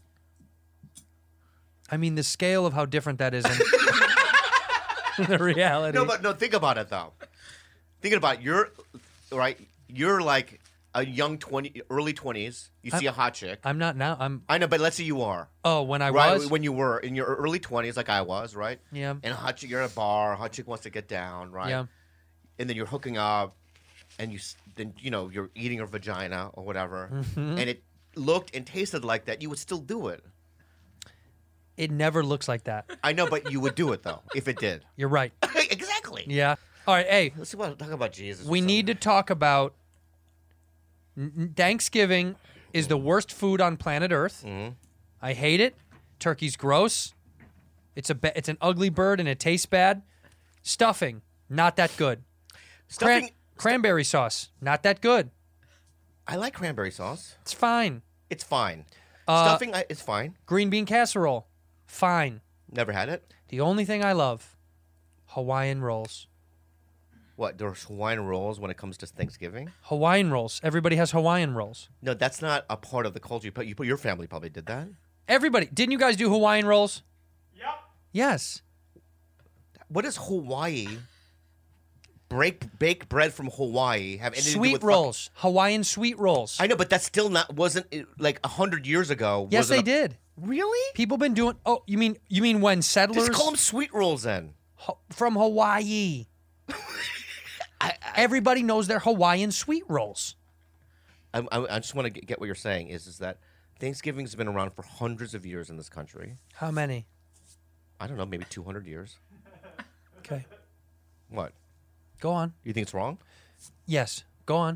Speaker 4: I mean, the scale of how different that is in the reality.
Speaker 5: No, but no. Think about it though. Thinking about it, you're right. You're like a young twenty, early twenties. You see a hot chick.
Speaker 4: I'm not now. I'm.
Speaker 5: I know, but let's say you are.
Speaker 4: Oh, when I
Speaker 5: right
Speaker 4: was.
Speaker 5: when you were in your early twenties, like I was, right?
Speaker 4: Yeah.
Speaker 5: And a hot chick, you're at a bar. A hot chick wants to get down, right?
Speaker 4: Yeah.
Speaker 5: And then you're hooking up, and you s- then you know you're eating her vagina or whatever,
Speaker 4: Mhm.
Speaker 5: and it looked and tasted like that. You would still do it.
Speaker 4: It never looks like that.
Speaker 5: I know, but you would do it though if it did.
Speaker 4: You're right.
Speaker 5: Exactly.
Speaker 4: Yeah. All right. Hey,
Speaker 5: Let's talk about, talk about Jesus. or
Speaker 4: we need to talk about n- n- Thanksgiving is the worst food on planet Earth.
Speaker 5: Mhm.
Speaker 4: I hate it. Turkey's gross. It's a ba- it's an ugly bird and it tastes bad. Stuffing, not that good. Cran-
Speaker 5: Stuffing.
Speaker 4: cranberry sauce, not that good.
Speaker 5: I like cranberry sauce.
Speaker 4: It's fine.
Speaker 5: It's fine.
Speaker 4: Uh,
Speaker 5: Stuffing I, is fine.
Speaker 4: Green bean casserole, fine.
Speaker 5: Never had it.
Speaker 4: The only thing I love, Hawaiian rolls.
Speaker 5: What? There's Hawaiian rolls when it comes to Thanksgiving?
Speaker 4: Hawaiian rolls. Everybody has Hawaiian rolls.
Speaker 5: No, that's not a part of the culture. You put, you put your family probably did that.
Speaker 4: Everybody, didn't you guys do Hawaiian rolls?
Speaker 7: Yep.
Speaker 4: Yes.
Speaker 5: What does Hawaii break baked bread from Hawaii have anything to do
Speaker 4: Sweet
Speaker 5: with
Speaker 4: rolls, Hawaiian sweet rolls.
Speaker 5: fucking- I know, but that's still not wasn't it, like a hundred years ago.
Speaker 4: Yes,
Speaker 5: wasn't
Speaker 4: they
Speaker 5: a-
Speaker 4: did.
Speaker 5: Really?
Speaker 4: People been doing. Oh, you mean you mean when settlers
Speaker 5: Just call them sweet rolls then.
Speaker 4: Ha- from Hawaii?
Speaker 5: I, I,
Speaker 4: Everybody knows their Hawaiian sweet rolls.
Speaker 5: I, I, I just want to get, get what you're saying is is that Thanksgiving's been around for hundreds of years in this country.
Speaker 4: How many?
Speaker 5: I don't know, maybe two hundred years.
Speaker 4: Okay,
Speaker 5: What?
Speaker 4: go on.
Speaker 5: You think it's wrong?
Speaker 4: Yes, go on.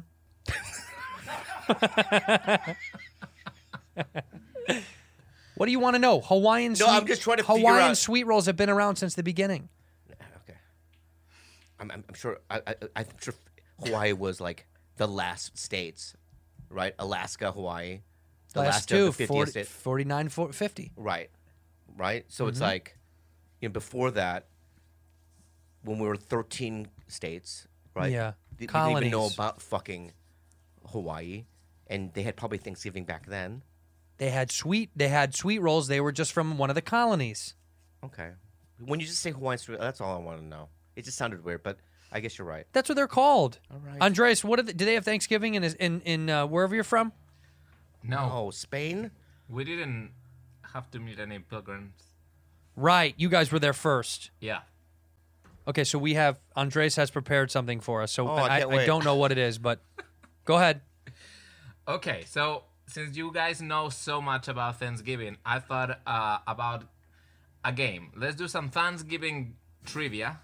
Speaker 4: What do you want to know? Hawaiian.
Speaker 5: No,
Speaker 4: sweet,
Speaker 5: I'm just trying to figure
Speaker 4: Hawaiian
Speaker 5: out-
Speaker 4: sweet rolls have been around since the beginning.
Speaker 5: Okay. I'm, I'm, I'm sure. I, I, I'm sure Hawaii was like the last states, right? Alaska, Hawaii, the
Speaker 4: Last
Speaker 5: last,
Speaker 4: two,
Speaker 5: of the fiftieth
Speaker 4: forty,
Speaker 5: state.
Speaker 4: forty-nine, fifty.
Speaker 5: Right, right. So
Speaker 4: Mm-hmm.
Speaker 5: it's like, you know, before that, when we were thirteen states, right?
Speaker 4: Yeah,
Speaker 5: They, they didn't even know
Speaker 4: colonies.
Speaker 5: about fucking Hawaii, and they had probably Thanksgiving back then.
Speaker 4: They had sweet. They had sweet rolls. They were just from one of the colonies.
Speaker 5: Okay. When you just say Hawaiian street, that's all I want to know. It just sounded weird, but I guess you're right.
Speaker 4: That's what they're called.
Speaker 5: All right.
Speaker 4: Andres, what are they, do they have Thanksgiving in in in uh, wherever you're from?
Speaker 9: No,
Speaker 5: Oh, Spain?
Speaker 9: we didn't have to meet any pilgrims.
Speaker 4: Right, you guys were there first.
Speaker 9: Yeah.
Speaker 4: Okay, so we have Andres has prepared something for us. So
Speaker 5: Oh, I
Speaker 4: I,
Speaker 5: can't
Speaker 4: I
Speaker 5: wait.
Speaker 4: don't know what it is, but go ahead.
Speaker 9: Okay, so since you guys know so much about Thanksgiving, I thought uh, about a game. Let's do some Thanksgiving trivia.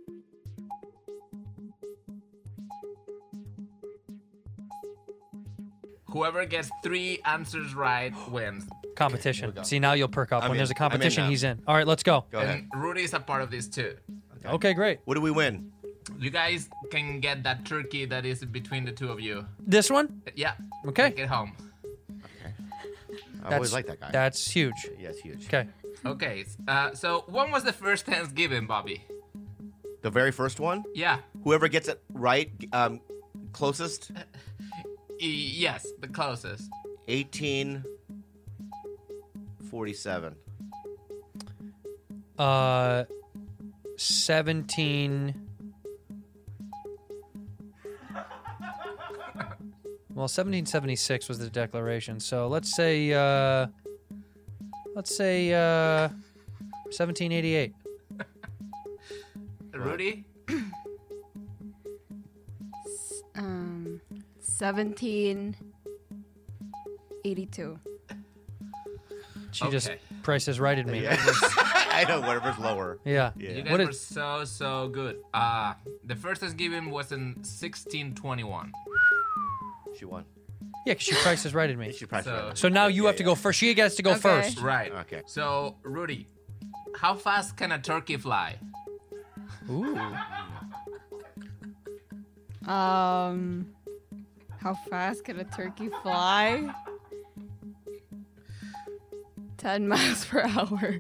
Speaker 9: Whoever gets three answers right wins.
Speaker 4: Competition. See, now you'll perk up.
Speaker 5: I'm
Speaker 4: when
Speaker 5: in.
Speaker 4: there's a
Speaker 5: I'm in
Speaker 4: competition,
Speaker 5: now.
Speaker 4: he's in. All right, let's go.
Speaker 5: Go ahead.
Speaker 9: And Rudy is a part of this too.
Speaker 4: Okay, great.
Speaker 5: What do we win?
Speaker 9: You guys can get that turkey that is between the two of you.
Speaker 4: This one?
Speaker 9: Yeah.
Speaker 4: Okay.
Speaker 9: Take it home.
Speaker 5: I always like that guy.
Speaker 4: That's huge.
Speaker 5: Yeah, it's huge.
Speaker 4: Okay.
Speaker 9: Okay. Uh, so when was the first Thanksgiving, Bobby?
Speaker 5: The very first one?
Speaker 9: Yeah.
Speaker 5: Whoever gets it right, um, closest,
Speaker 9: E- yes, the closest.
Speaker 5: eighteen forty-seven.
Speaker 4: Uh, seventeen. Well, seventeen seventy-six was the declaration. So let's say, uh, let's say, uh, seventeen eighty-eight.
Speaker 9: Rudy?
Speaker 6: Um, seventeen eighty-two.
Speaker 4: She just
Speaker 9: Okay.
Speaker 4: Price is righted me.
Speaker 5: I know, whatever's lower.
Speaker 4: Yeah.
Speaker 5: Yeah.
Speaker 9: You guys
Speaker 4: What
Speaker 9: were
Speaker 4: is?
Speaker 9: so, so good. Uh, the first Thanksgiving was in sixteen twenty-one.
Speaker 5: She won.
Speaker 4: Yeah, because she Price is righted me.
Speaker 5: She probably
Speaker 9: So-
Speaker 4: So now you
Speaker 5: Yeah,
Speaker 4: have to
Speaker 5: yeah.
Speaker 4: go first. She gets to go
Speaker 6: Okay.
Speaker 4: first.
Speaker 9: Right.
Speaker 5: Okay.
Speaker 9: So, Rudy, how fast can a turkey fly?
Speaker 4: Ooh.
Speaker 6: Um, how fast can a turkey fly? Ten miles per hour.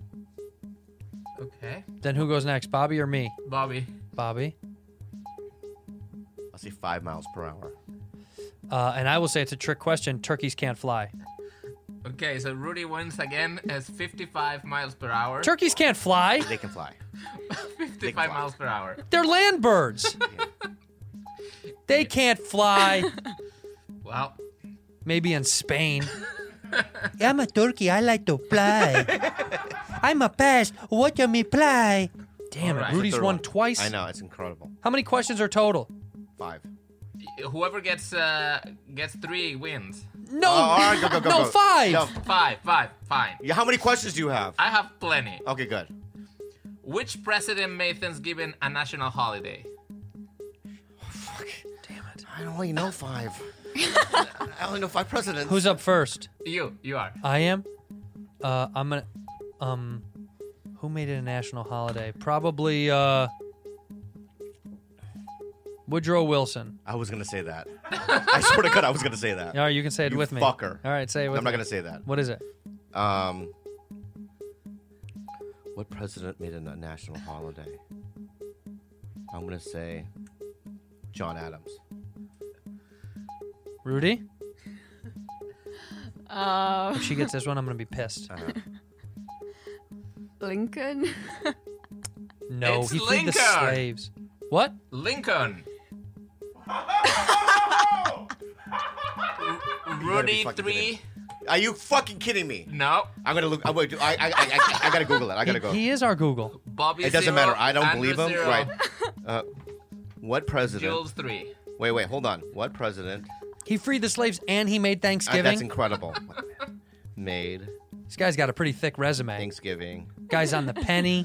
Speaker 9: Okay.
Speaker 4: Then who goes next, Bobby or me?
Speaker 9: Bobby.
Speaker 4: Bobby.
Speaker 5: I'll say five miles per hour.
Speaker 4: Uh, and I will say it's a trick question. Turkeys can't fly.
Speaker 9: Okay, so Rudy wins again as fifty-five miles per hour.
Speaker 4: Turkeys can't fly.
Speaker 5: They can fly.
Speaker 9: fifty-five miles per hour.
Speaker 4: They're land birds. They can't fly.
Speaker 9: Well,
Speaker 4: Maybe in Spain.
Speaker 8: I'm a turkey. I like to fly. I'm a pest. Watch me fly.
Speaker 4: Damn
Speaker 9: All
Speaker 4: it.
Speaker 9: right.
Speaker 4: Rudy's
Speaker 5: Third
Speaker 4: won
Speaker 5: one.
Speaker 4: twice.
Speaker 5: I know, it's incredible.
Speaker 4: How many questions are total?
Speaker 5: Five.
Speaker 9: whoever gets uh, gets three wins.
Speaker 4: No.
Speaker 5: Oh, all right, go, go, go,
Speaker 4: no,
Speaker 5: go.
Speaker 4: five.
Speaker 5: No.
Speaker 9: Five, five, fine.
Speaker 5: Yeah, how many questions do you have?
Speaker 9: I have plenty.
Speaker 5: Okay, good.
Speaker 9: Which president made Thanksgiving a national holiday?
Speaker 5: I only know five. I only know five presidents.
Speaker 4: Who's up first?
Speaker 9: You, you are.
Speaker 4: I am. Uh, I'm gonna. Um, who made it a national holiday? Probably uh, Woodrow Wilson.
Speaker 5: I was gonna say that. I swear to God, I was gonna say that.
Speaker 4: All right, you can say it
Speaker 5: You
Speaker 4: with me.
Speaker 5: fucker.
Speaker 4: All right, say it with
Speaker 5: I'm not
Speaker 4: me.
Speaker 5: gonna say that.
Speaker 4: What is it?
Speaker 5: Um, what president made it a national holiday? I'm gonna say John Adams.
Speaker 4: Rudy?
Speaker 6: Uh,
Speaker 4: If she gets this one, I'm gonna be pissed.
Speaker 5: Uh-huh.
Speaker 6: Lincoln.
Speaker 4: No,
Speaker 9: It's
Speaker 4: he freed the
Speaker 9: Lincoln.
Speaker 4: slaves. What?
Speaker 9: Lincoln.
Speaker 5: be
Speaker 9: Rudy
Speaker 5: fucking
Speaker 9: three.
Speaker 5: kidding. Are you fucking kidding me?
Speaker 9: No.
Speaker 5: I'm gonna look. I'm gonna do, I, I, I, I, I gotta Google it. I gotta
Speaker 4: He,
Speaker 5: go.
Speaker 4: he is our Google.
Speaker 9: Bobby
Speaker 5: It doesn't
Speaker 9: zero,
Speaker 5: matter. I don't
Speaker 9: Andrew
Speaker 5: believe him.
Speaker 9: zero,
Speaker 5: Right. Uh, what president?
Speaker 9: Jules three.
Speaker 5: Wait, wait, hold on. What president?
Speaker 4: He freed the slaves and he made
Speaker 5: Uh,
Speaker 4: Thanksgiving.
Speaker 5: that's incredible. Made
Speaker 4: This guy's got a pretty thick resume.
Speaker 5: Thanksgiving.
Speaker 4: Guy's on the penny.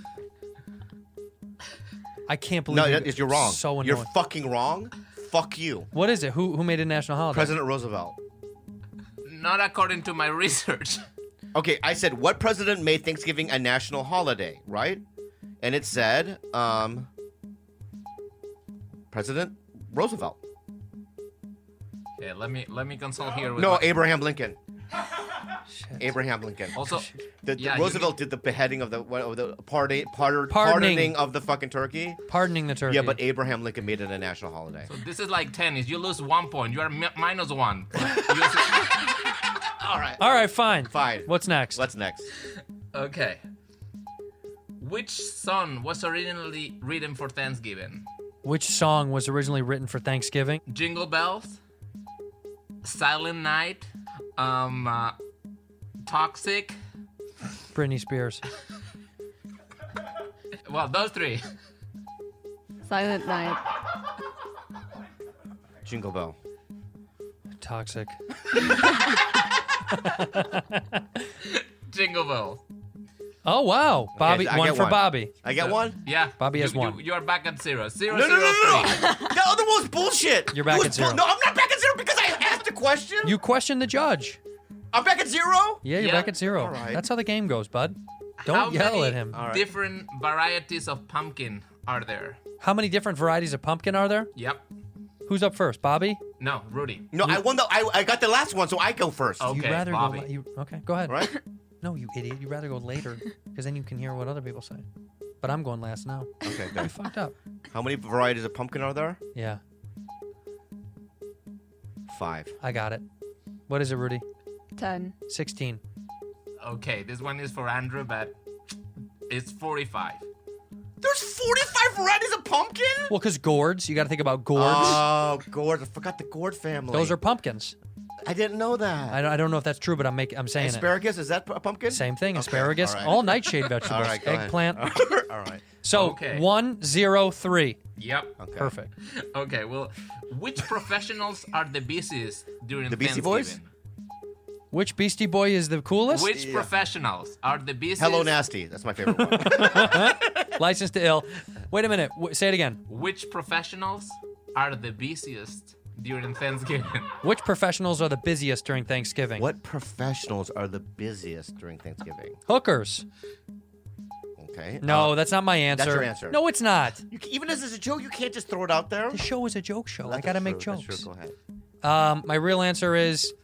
Speaker 4: I can't believe
Speaker 5: No,
Speaker 4: you-
Speaker 5: that is- you're wrong.
Speaker 4: So annoying.
Speaker 5: You're fucking wrong. Fuck you.
Speaker 4: What is it? Who who made it a national holiday?
Speaker 5: President Roosevelt.
Speaker 9: Not according to my research.
Speaker 5: Okay, I said what president made Thanksgiving a national holiday, right? And it said, um, President Roosevelt.
Speaker 9: Okay, let me let me consult here with
Speaker 5: No,
Speaker 9: my-
Speaker 5: Abraham Lincoln. Abraham Lincoln.
Speaker 9: Also,
Speaker 5: The, the
Speaker 9: yeah, you
Speaker 5: Roosevelt
Speaker 9: need-
Speaker 5: did the beheading of the what, of the party, pardon,
Speaker 4: Pardoning.
Speaker 5: pardoning of the fucking turkey.
Speaker 4: Pardoning the turkey.
Speaker 5: Yeah, but Abraham Lincoln made it a national holiday.
Speaker 9: So this is like tennis. You lose one point. You are mi- minus one.
Speaker 5: All right.
Speaker 4: All right, fine.
Speaker 5: Fine.
Speaker 4: What's next?
Speaker 5: What's next?
Speaker 9: Okay. Which song was originally written for Thanksgiving?
Speaker 4: Which song was originally written for Thanksgiving?
Speaker 9: Jingle Bells, Silent Night, um, uh, Toxic,
Speaker 4: Britney Spears.
Speaker 9: Well, those three.
Speaker 6: Silent Night.
Speaker 5: Jingle Bell.
Speaker 4: Toxic.
Speaker 9: Jingle Bell.
Speaker 4: Oh wow, Bobby,
Speaker 5: I
Speaker 4: one
Speaker 5: get
Speaker 4: for
Speaker 5: one.
Speaker 4: Bobby.
Speaker 5: I get
Speaker 9: So-
Speaker 5: one?
Speaker 9: Yeah.
Speaker 4: Bobby has
Speaker 9: you,
Speaker 4: one.
Speaker 9: You, you are back at zero. Zero,
Speaker 5: No, no,
Speaker 9: zero,
Speaker 5: no, no,
Speaker 9: three.
Speaker 5: no. The other one's bullshit.
Speaker 4: You're back
Speaker 5: It was
Speaker 4: at zero.
Speaker 5: bull- No, I'm not back at zero because I asked a question.
Speaker 4: You questioned the judge.
Speaker 5: I'm back at zero?
Speaker 4: Yeah, you're
Speaker 9: Yeah.
Speaker 4: back at zero.
Speaker 5: All right.
Speaker 4: That's how the game goes, bud. Don't
Speaker 9: How
Speaker 4: yell
Speaker 9: many
Speaker 4: at him.
Speaker 5: All right.
Speaker 9: different varieties of pumpkin are there?
Speaker 4: How many different varieties of pumpkin are there?
Speaker 9: Yep.
Speaker 4: Who's up first, Bobby?
Speaker 9: No, Rudy.
Speaker 5: No, I won the. I, I got the last one, so I go first.
Speaker 9: Okay,
Speaker 4: You'd rather
Speaker 9: Bobby.
Speaker 4: go. You, okay, go ahead.
Speaker 5: Right?
Speaker 4: No, you idiot. You'd rather go later because then you can hear what other people say. But I'm going last now.
Speaker 5: Okay,
Speaker 4: You
Speaker 5: good.
Speaker 4: fucked up.
Speaker 5: How many varieties of pumpkin are there?
Speaker 4: Yeah,
Speaker 5: Five.
Speaker 4: I got it. What is it, Rudy?
Speaker 6: Ten.
Speaker 4: sixteen.
Speaker 9: Okay, this one is for Andrew, but it's forty-five.
Speaker 5: There's forty-five varieties of pumpkin?
Speaker 4: Well, because gourds, you got to think about gourds.
Speaker 5: Oh, gourd. I forgot the gourd family.
Speaker 4: Those are pumpkins.
Speaker 5: I didn't know that.
Speaker 4: I don't, I don't know if that's true, but I'm making. I'm saying
Speaker 5: Asparagus, is that a pumpkin?
Speaker 4: it. Same thing.
Speaker 5: Okay,
Speaker 4: Asparagus.
Speaker 5: all right.
Speaker 4: All nightshade vegetables.
Speaker 5: All right, go ahead.
Speaker 4: Eggplant.
Speaker 5: All right.
Speaker 4: So
Speaker 9: Okay.
Speaker 4: one, zero, three.
Speaker 9: Yep.
Speaker 5: Okay.
Speaker 4: Perfect.
Speaker 9: Okay, well, which professionals are the busiest during
Speaker 5: The Beastie Boys?
Speaker 9: Thanksgiving?
Speaker 4: Which Beastie Boy is the coolest?
Speaker 9: Which
Speaker 5: Yeah.
Speaker 9: professionals are the busiest?
Speaker 5: Hello, Nasty. That's my favorite one.
Speaker 4: License to ill. Wait a minute. W- say it again.
Speaker 9: Which professionals are the busiest during Thanksgiving?
Speaker 4: Which professionals are the busiest during Thanksgiving?
Speaker 5: What professionals are the busiest during Thanksgiving?
Speaker 4: Hookers.
Speaker 5: Okay.
Speaker 4: No,
Speaker 5: Uh,
Speaker 4: that's not my answer.
Speaker 5: your answer.
Speaker 4: No, it's not.
Speaker 5: you, ca- even as it's a joke, you can't just throw it out there.
Speaker 4: The show is a joke show. I
Speaker 5: That's
Speaker 4: got to make
Speaker 5: true, that's
Speaker 4: jokes.
Speaker 5: true. Go ahead.
Speaker 4: Um, my real answer is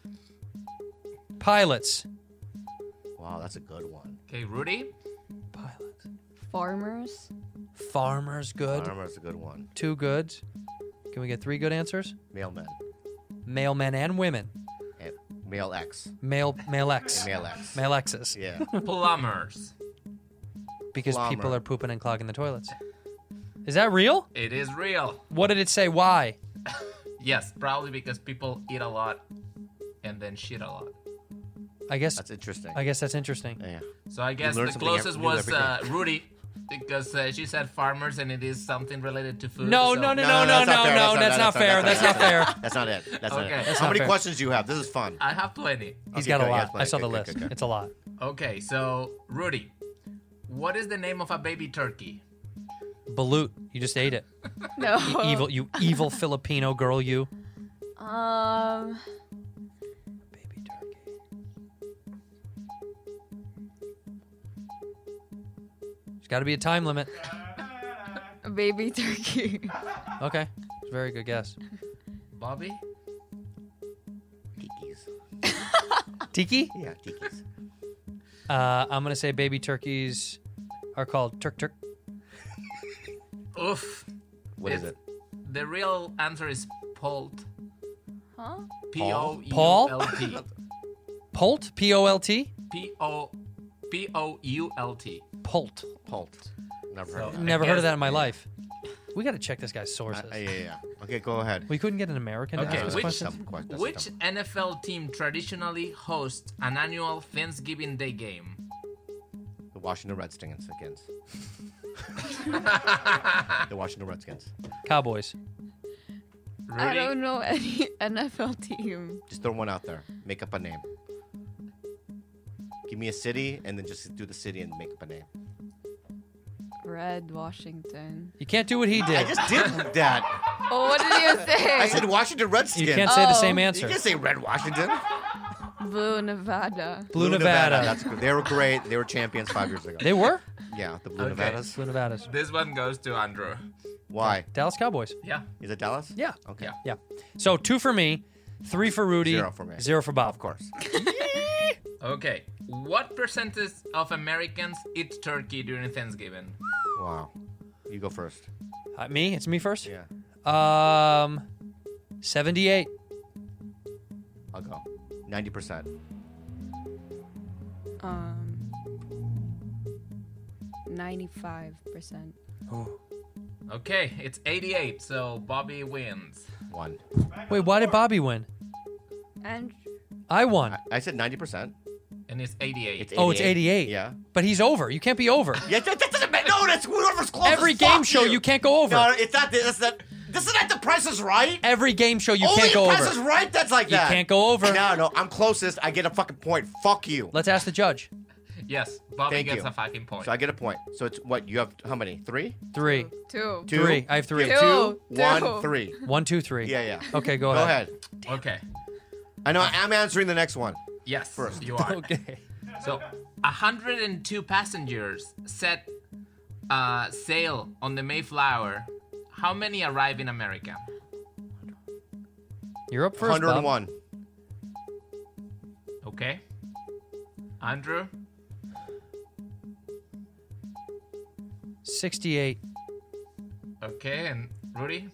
Speaker 4: pilots.
Speaker 5: Wow, that's a good one.
Speaker 9: Okay, Rudy.
Speaker 4: Pilots.
Speaker 6: Farmers.
Speaker 4: Farmers, good.
Speaker 5: Farmer's a good one.
Speaker 4: Two goods. Can we get three good answers?
Speaker 5: Mailmen.
Speaker 4: Male men and women.
Speaker 5: And male X.
Speaker 4: Male, male X.
Speaker 5: Male X.
Speaker 4: Male X's.
Speaker 5: Yeah.
Speaker 9: Plumbers.
Speaker 4: Because
Speaker 5: Plumber.
Speaker 4: people are pooping and clogging the toilets. Is that real?
Speaker 9: It is real.
Speaker 4: What did it say? Why?
Speaker 9: Yes, probably because people eat a lot and then shit a lot.
Speaker 4: I guess.
Speaker 5: That's interesting.
Speaker 4: I guess that's interesting.
Speaker 5: yeah.
Speaker 9: So I guess
Speaker 5: learn
Speaker 9: the
Speaker 5: something
Speaker 9: closest
Speaker 5: every- new
Speaker 9: was
Speaker 5: every day.
Speaker 9: uh, Rudy, because uh, she said farmers and it is something related to food.
Speaker 4: No,
Speaker 9: so-
Speaker 4: no, no, no, no,
Speaker 5: that's
Speaker 4: no,
Speaker 5: not fair.
Speaker 4: no. That's not fair. That's not fair.
Speaker 5: That's not it. That's not
Speaker 9: Okay.
Speaker 5: it.
Speaker 9: That's
Speaker 5: How
Speaker 4: not
Speaker 5: many
Speaker 4: fair.
Speaker 5: questions do you have? This is fun.
Speaker 9: I have plenty.
Speaker 4: He's
Speaker 5: Okay,
Speaker 4: got a
Speaker 5: good.
Speaker 4: lot.
Speaker 5: Yes,
Speaker 4: I saw
Speaker 5: good,
Speaker 4: the
Speaker 5: good,
Speaker 4: list.
Speaker 5: good, good.
Speaker 4: It's a lot.
Speaker 9: Okay, so Rudy, what is the name of a baby turkey?
Speaker 4: Balut. You just ate it.
Speaker 6: No.
Speaker 4: You evil, you evil Filipino girl. You.
Speaker 6: Um.
Speaker 4: Baby turkey. There's got to be a time limit.
Speaker 6: A baby turkey.
Speaker 4: Okay. It's a very good guess.
Speaker 9: Bobby?
Speaker 5: Tikis.
Speaker 4: Tiki?
Speaker 5: Yeah, tikis.
Speaker 4: Uh, I'm gonna say baby turkeys are called turk turk.
Speaker 9: Oof.
Speaker 5: What is
Speaker 9: It's-
Speaker 5: it?
Speaker 9: The real answer is poult.
Speaker 6: Huh?
Speaker 9: P O U
Speaker 4: Paul?
Speaker 9: L T.
Speaker 4: Poult? P O L T?
Speaker 9: P O P O U L T.
Speaker 4: Poult.
Speaker 5: Pult. Never heard
Speaker 9: So-
Speaker 5: of that.
Speaker 4: Never heard of
Speaker 9: guess-
Speaker 4: that in my life. We got to check this guy's
Speaker 5: Uh,
Speaker 4: sources.
Speaker 5: yeah, yeah, yeah. Okay, go ahead.
Speaker 4: We couldn't get an American to
Speaker 9: Okay,
Speaker 4: ask this
Speaker 9: which-
Speaker 4: question.
Speaker 5: Some que- that's
Speaker 9: Which
Speaker 5: some-
Speaker 9: N F L team traditionally hosts an annual Thanksgiving Day game?
Speaker 5: The Washington Redskins against. the Washington Redskins.
Speaker 4: Cowboys.
Speaker 9: Rudy?
Speaker 6: I don't know any N F L team.
Speaker 5: Just throw one out there. Make up a name. Give me a city, and then just do the city and make up a name.
Speaker 6: Red Washington.
Speaker 4: You can't do what he
Speaker 5: I
Speaker 4: did.
Speaker 5: just did that.
Speaker 6: Oh, what did you say?
Speaker 5: I said Washington Redskins.
Speaker 4: You can't say the
Speaker 6: Oh.
Speaker 4: same
Speaker 5: You
Speaker 4: answer.
Speaker 5: can't say Red Washington.
Speaker 6: Blue Nevada.
Speaker 4: Blue Nevada.
Speaker 5: That's good. They were great. They were champions five years ago.
Speaker 4: They were?
Speaker 5: Yeah, the Blue
Speaker 9: Okay.
Speaker 5: Nevadas.
Speaker 4: Blue Nevadas.
Speaker 9: This one goes to Andrew.
Speaker 5: Why?
Speaker 4: Dallas Cowboys.
Speaker 9: Yeah.
Speaker 5: Is it Dallas?
Speaker 4: Yeah.
Speaker 5: Okay.
Speaker 9: Yeah.
Speaker 4: Yeah. So two for me, three for Rudy,
Speaker 5: Zero for me.
Speaker 4: zero for Bob.
Speaker 5: Of course.
Speaker 9: Okay. What percentage of Americans eat turkey during Thanksgiving?
Speaker 5: Wow. You go first.
Speaker 4: Uh, me? It's me first?
Speaker 5: Yeah.
Speaker 4: Um, seventy-eight.
Speaker 5: I'll go. ninety percent.
Speaker 6: Um. Ninety-five percent.
Speaker 9: Okay, it's eighty-eight, so Bobby wins.
Speaker 5: One.
Speaker 4: Wait, why did Bobby win?
Speaker 6: And
Speaker 4: I won.
Speaker 5: I, I said ninety percent.
Speaker 9: And it's eighty-eight.
Speaker 5: It's
Speaker 4: Oh, it's eighty-eight.
Speaker 5: Yeah.
Speaker 4: But he's over. You can't be over.
Speaker 5: Yeah, that, that doesn't matter. No, that's whoever's closest.
Speaker 4: Every
Speaker 5: Fuck
Speaker 4: game show, you can't go over.
Speaker 5: No, it's not. That's not. This is not The Price is Right.
Speaker 4: Every game show, you
Speaker 5: Only
Speaker 4: can't go
Speaker 5: Price
Speaker 4: over.
Speaker 5: is Right. That's like
Speaker 4: You
Speaker 5: that.
Speaker 4: can't go over.
Speaker 5: No, no. I'm closest. I get a fucking point. Fuck you.
Speaker 4: Let's ask the judge.
Speaker 9: Yes, Bobby
Speaker 5: Thank
Speaker 9: gets
Speaker 5: you.
Speaker 9: a fucking point.
Speaker 5: So I get a point. So it's what you have? How many? Three.
Speaker 4: Three.
Speaker 6: Two.
Speaker 5: Two.
Speaker 4: Three. I have three.
Speaker 5: You have
Speaker 6: Two.
Speaker 5: two. One.
Speaker 6: Two.
Speaker 5: Three.
Speaker 4: One, two, three.
Speaker 5: Yeah, yeah.
Speaker 4: Okay, go,
Speaker 5: Go
Speaker 4: ahead.
Speaker 5: ahead.
Speaker 9: Okay.
Speaker 5: I know. I'm answering the next one.
Speaker 9: Yes,
Speaker 5: First.
Speaker 9: you are.
Speaker 4: Okay.
Speaker 9: So, one hundred two passengers set uh, sail on the Mayflower. How many arrive in America?
Speaker 4: You're up first,
Speaker 5: one hundred
Speaker 4: Bob.
Speaker 5: one.
Speaker 9: Okay. Andrew?
Speaker 4: sixty-eight.
Speaker 9: Okay, and Rudy?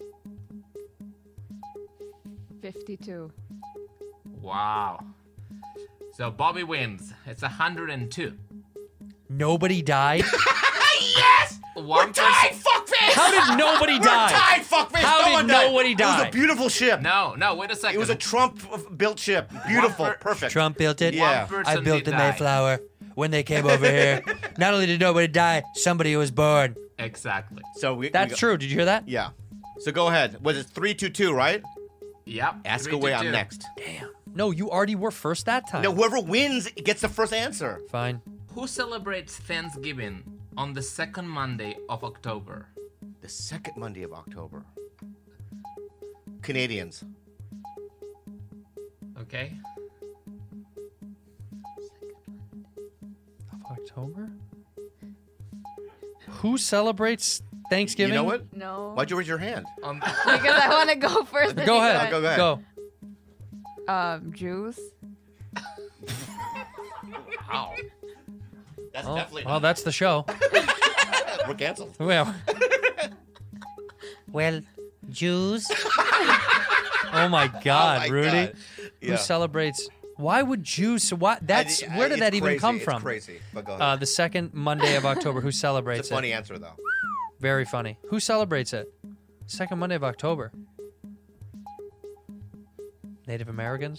Speaker 6: Fifty-two.
Speaker 9: Wow. So Bobby wins. It's one hundred two.
Speaker 4: Nobody died?
Speaker 5: Yes.
Speaker 9: One
Speaker 5: We're tied.
Speaker 9: person-
Speaker 5: Fuckface.
Speaker 4: How did nobody
Speaker 5: We're
Speaker 4: die?
Speaker 5: tied. Fuckface.
Speaker 4: How
Speaker 5: no
Speaker 4: did
Speaker 5: one died.
Speaker 4: nobody
Speaker 5: It was
Speaker 4: die?
Speaker 5: a beautiful ship.
Speaker 9: No, no, wait a second.
Speaker 5: It was a Trump-built ship. Beautiful.
Speaker 9: One per-
Speaker 5: Perfect.
Speaker 4: Trump built it?
Speaker 5: Yeah.
Speaker 9: One person
Speaker 4: I built
Speaker 9: did
Speaker 4: the
Speaker 9: die.
Speaker 4: Mayflower. When they came over here, not only did nobody die, somebody was born.
Speaker 9: Exactly.
Speaker 5: So we.
Speaker 4: That's
Speaker 5: we go-
Speaker 4: true. Did you hear that?
Speaker 5: Yeah. So go ahead. Was it three two two? Right?
Speaker 9: Yep.
Speaker 5: Ask
Speaker 9: three,
Speaker 5: away.
Speaker 9: two,
Speaker 5: I'm
Speaker 9: two.
Speaker 5: next.
Speaker 4: No, you already were first that time.
Speaker 5: No, whoever wins gets the first answer.
Speaker 4: Fine.
Speaker 9: Who celebrates Thanksgiving on the second Monday of October?
Speaker 5: The second Monday of October. Canadians.
Speaker 9: Okay.
Speaker 4: Of October? Who celebrates Thanksgiving?
Speaker 5: You know what?
Speaker 6: No.
Speaker 5: Why'd you raise your hand?
Speaker 9: On
Speaker 6: Because I want to go first.
Speaker 4: Go ahead.
Speaker 5: Go, go ahead.
Speaker 4: Go.
Speaker 6: Um, Jews.
Speaker 5: Wow. That's
Speaker 4: Oh,
Speaker 5: definitely
Speaker 4: well, that's the show.
Speaker 5: We're canceled.
Speaker 4: Well,
Speaker 8: Well, Jews.
Speaker 4: oh my God,
Speaker 5: Oh my
Speaker 4: Rudy.
Speaker 5: God.
Speaker 4: Who
Speaker 5: Yeah.
Speaker 4: celebrates? Why would Jews? Why? That's
Speaker 5: I- I-
Speaker 4: where did
Speaker 5: it's
Speaker 4: that even
Speaker 5: crazy,
Speaker 4: come
Speaker 5: it's
Speaker 4: from?
Speaker 5: crazy. But go ahead.
Speaker 4: Uh, the second Monday of October. Who celebrates
Speaker 5: it's a funny
Speaker 4: it?
Speaker 5: answer though.
Speaker 4: Very funny. Who celebrates it? Second Monday of October. Native Americans.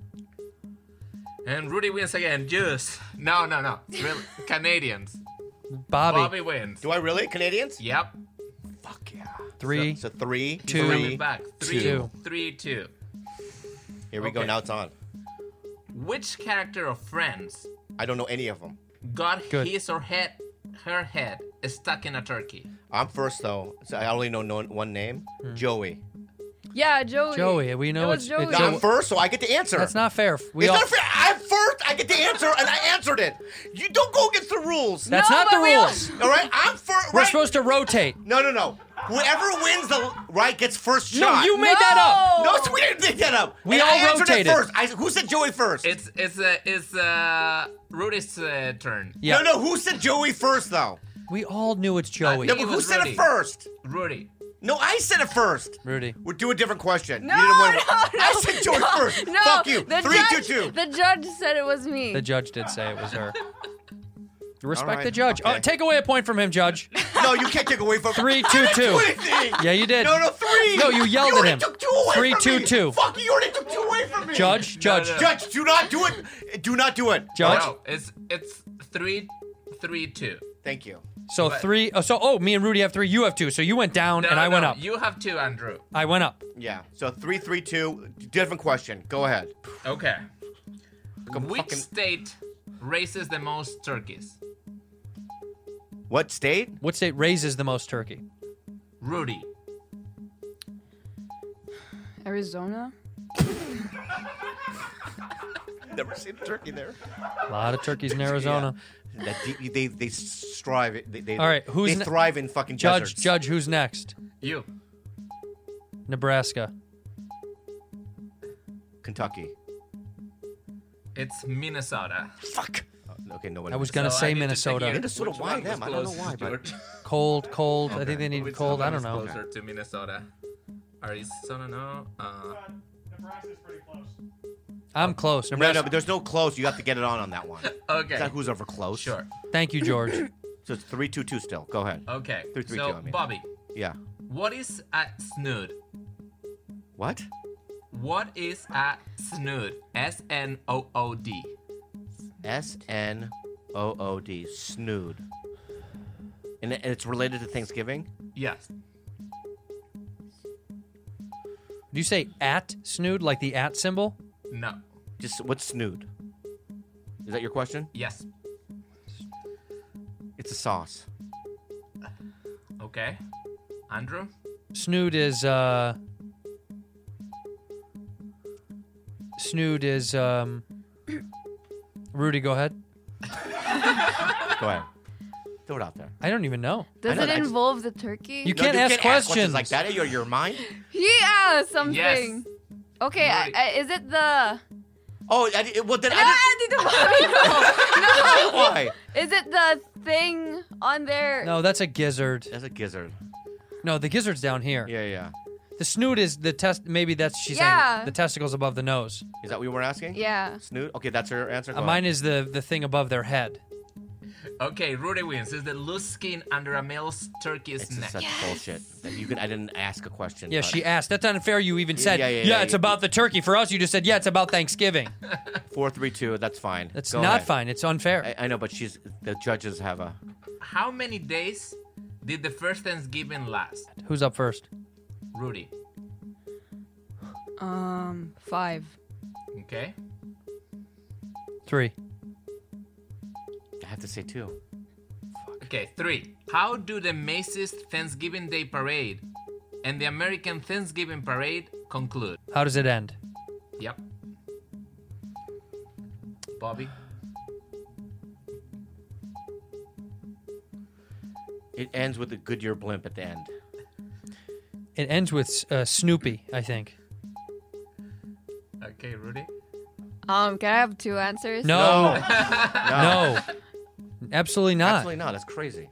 Speaker 9: And Rudy wins again. Jews. No, no, no. It's really Canadians.
Speaker 4: Bobby.
Speaker 9: Bobby wins.
Speaker 5: Do I really? Canadians?
Speaker 9: Yep.
Speaker 5: Fuck yeah.
Speaker 4: Three.
Speaker 5: So, so three,
Speaker 4: Two.
Speaker 5: three.
Speaker 9: Coming back. Three,
Speaker 4: Two.
Speaker 9: three, two.
Speaker 5: Here we go.
Speaker 9: Okay.
Speaker 5: Now it's on.
Speaker 9: Which character of Friends
Speaker 5: I don't know any of them.
Speaker 9: got
Speaker 4: Good.
Speaker 9: his or head, her head stuck in a turkey?
Speaker 5: I'm first though, so I only know no, one name. Joey.
Speaker 6: Yeah, Joey.
Speaker 4: Joey, we know
Speaker 6: It was
Speaker 4: it's- it's
Speaker 6: Joey.
Speaker 5: No, I'm first, so I get the answer.
Speaker 4: That's not fair. We
Speaker 5: it's
Speaker 4: all.
Speaker 5: not fair. I'm first. I get the answer, and I answered it. You don't go against the rules.
Speaker 4: That's
Speaker 6: No,
Speaker 4: not the
Speaker 6: but we all-
Speaker 4: rules.
Speaker 5: All right, I'm first.
Speaker 4: We're
Speaker 5: right?
Speaker 4: supposed to rotate.
Speaker 5: No, no, no. Whoever wins the right gets first
Speaker 4: No,
Speaker 5: shot.
Speaker 4: you made that up.
Speaker 5: No, so we didn't make that up.
Speaker 4: We
Speaker 5: And
Speaker 4: all
Speaker 5: I answered
Speaker 4: rotated.
Speaker 5: it first. I, who said Joey first?
Speaker 9: It's it's uh, it's uh, Rudy's uh, turn.
Speaker 4: Yeah.
Speaker 5: No, no. Who said Joey first though?
Speaker 4: We all knew it's Joey.
Speaker 5: No,
Speaker 9: It
Speaker 5: but who
Speaker 9: was
Speaker 5: said
Speaker 9: Rudy.
Speaker 5: it first?
Speaker 9: Rudy.
Speaker 5: No, I said it first.
Speaker 4: Rudy.
Speaker 5: We'll do a different question.
Speaker 6: No,
Speaker 5: you didn't win.
Speaker 6: no, no.
Speaker 5: I said Joey
Speaker 6: no,
Speaker 5: first.
Speaker 6: No,
Speaker 5: Fuck you.
Speaker 6: The
Speaker 5: Three,
Speaker 6: judge,
Speaker 5: two, two.
Speaker 6: The judge said it was me.
Speaker 4: The judge did say it was her. Respect
Speaker 5: right,
Speaker 4: the judge.
Speaker 5: okay.
Speaker 4: Oh, take away a point from him, Judge.
Speaker 5: No, you can't take away from
Speaker 4: Three,
Speaker 5: I
Speaker 4: two,
Speaker 5: didn't
Speaker 4: two.
Speaker 5: do anything.
Speaker 4: Yeah, you did.
Speaker 5: No, no, three.
Speaker 4: No, you yelled at
Speaker 5: already
Speaker 4: him.
Speaker 5: Took two away
Speaker 4: Three,
Speaker 5: from
Speaker 4: two,
Speaker 5: me.
Speaker 4: two.
Speaker 5: Fuck, you already took two away from me.
Speaker 4: Judge, Judge.
Speaker 9: no.
Speaker 5: Judge, do not do it. Do not do it.
Speaker 4: Judge.
Speaker 9: No, it's it's three, three, two.
Speaker 5: Thank you.
Speaker 4: So
Speaker 9: But-
Speaker 4: three. Oh, so oh, me and Rudy have three. You have two. So you went down
Speaker 9: No,
Speaker 4: and I
Speaker 9: no,
Speaker 4: went up.
Speaker 9: You have two, Andrew.
Speaker 4: I went up.
Speaker 5: Yeah. So three, three, two. Different question. Go ahead.
Speaker 9: Okay.
Speaker 5: Like a
Speaker 9: Which
Speaker 5: fucking-
Speaker 9: state raises the most turkeys?
Speaker 5: What state?
Speaker 4: What state raises the most turkey?
Speaker 9: Rudy.
Speaker 6: Arizona.
Speaker 5: Never seen a turkey there.
Speaker 4: A lot of turkeys in Arizona.
Speaker 5: Yeah. That de- they they strive. They, they,
Speaker 4: All right, who's
Speaker 5: they
Speaker 4: ne-
Speaker 5: thrive in fucking
Speaker 4: Judge,
Speaker 5: deserts.
Speaker 4: Judge, who's next?
Speaker 9: You.
Speaker 4: Nebraska.
Speaker 5: Kentucky.
Speaker 9: It's Minnesota.
Speaker 5: Fuck. Oh, okay, no one.
Speaker 4: I was
Speaker 5: knows.
Speaker 4: gonna
Speaker 9: So
Speaker 4: say
Speaker 9: I need to check
Speaker 4: Minnesota.
Speaker 9: here
Speaker 5: Minnesota,
Speaker 9: which
Speaker 5: why
Speaker 9: one
Speaker 5: them?
Speaker 9: was
Speaker 5: I don't know
Speaker 9: closest,
Speaker 5: why, but-
Speaker 9: George.
Speaker 4: Cold, cold. I think they need
Speaker 9: Which
Speaker 4: cold. I
Speaker 9: one
Speaker 4: don't
Speaker 9: is
Speaker 4: know.
Speaker 9: Closer to Minnesota. Arizona, no. Uh,
Speaker 7: Nebraska's pretty close.
Speaker 4: I'm close.
Speaker 5: No,
Speaker 4: Nebraska.
Speaker 5: no, but there's no close. You have to get it on on that one. It's
Speaker 9: okay.
Speaker 5: not who's over close.
Speaker 9: Sure.
Speaker 4: Thank you, George.
Speaker 5: So it's three, two, two still. Go ahead.
Speaker 9: Okay.
Speaker 5: Three, three,
Speaker 9: so,
Speaker 5: two, I mean.
Speaker 9: Bobby,
Speaker 5: Yeah.
Speaker 9: what is a snood?
Speaker 5: What?
Speaker 9: What is a snood? S N O O D.
Speaker 5: S N O O D. Snood. And it- and it's related to Thanksgiving?
Speaker 9: Yes.
Speaker 4: Do you say at snood, like the at symbol?
Speaker 9: No.
Speaker 5: Just what's snood? Is that your question?
Speaker 9: Yes.
Speaker 5: It's a sauce.
Speaker 9: Okay. Andrew?
Speaker 4: Snood is uh Snood is um Rudy, go ahead.
Speaker 5: Go ahead. Throw it out there.
Speaker 4: I don't even know.
Speaker 6: Does
Speaker 5: know,
Speaker 6: it
Speaker 5: I just-
Speaker 6: involve the turkey?
Speaker 4: You
Speaker 5: No,
Speaker 4: can't
Speaker 5: you
Speaker 4: ask
Speaker 5: can't
Speaker 4: questions.
Speaker 5: like that. Your your mind.
Speaker 6: Yeah, something.
Speaker 9: Yes.
Speaker 6: Okay, I,
Speaker 9: Rudy.
Speaker 6: I, is it the?
Speaker 5: Oh, I, di- well then
Speaker 6: No,
Speaker 5: I
Speaker 6: Dito Bobby,
Speaker 5: didn't. Why?
Speaker 6: no. Is it the thing on there?
Speaker 4: No, that's a gizzard.
Speaker 5: That's a gizzard.
Speaker 4: No, the gizzard's down here.
Speaker 5: Yeah, yeah.
Speaker 4: The snood is the test. Maybe that's she's
Speaker 6: Yeah.
Speaker 4: saying the testicles above the nose.
Speaker 5: Is that what you were asking?
Speaker 6: Yeah.
Speaker 5: Snood. Okay, that's her answer. Go
Speaker 4: Uh, mine is the the thing above their head.
Speaker 9: Okay, Rudy wins. Is the loose skin under a male's turkey's
Speaker 5: It's
Speaker 9: neck?
Speaker 5: just such bullshit. That you can. I didn't ask a question.
Speaker 4: Yeah,
Speaker 5: but-
Speaker 4: she asked. That's unfair. You even said,
Speaker 5: yeah,
Speaker 4: yeah,
Speaker 5: yeah, yeah,
Speaker 4: it's
Speaker 5: yeah.
Speaker 4: about the turkey. For us, you just said, yeah, it's about Thanksgiving.
Speaker 5: Four, three, two. That's fine.
Speaker 4: That's
Speaker 5: Go
Speaker 4: not
Speaker 5: ahead.
Speaker 4: fine. It's unfair.
Speaker 5: I, I know, but she's the judges have a.
Speaker 9: How many days did the first Thanksgiving last?
Speaker 4: Who's up first?
Speaker 9: Rudy.
Speaker 6: Um, five.
Speaker 9: Okay.
Speaker 4: Three.
Speaker 5: I have to say two.
Speaker 9: Okay, three. How do the Macy's Thanksgiving Day Parade and the American Thanksgiving Parade conclude?
Speaker 4: How does it end?
Speaker 9: Yep. Bobby?
Speaker 5: It ends with a Goodyear blimp at the end.
Speaker 4: It ends with uh, Snoopy, I think.
Speaker 9: Okay, Rudy?
Speaker 6: Um, can I have two answers?
Speaker 4: No,
Speaker 5: No.
Speaker 4: no, absolutely not.
Speaker 5: Absolutely not. That's crazy.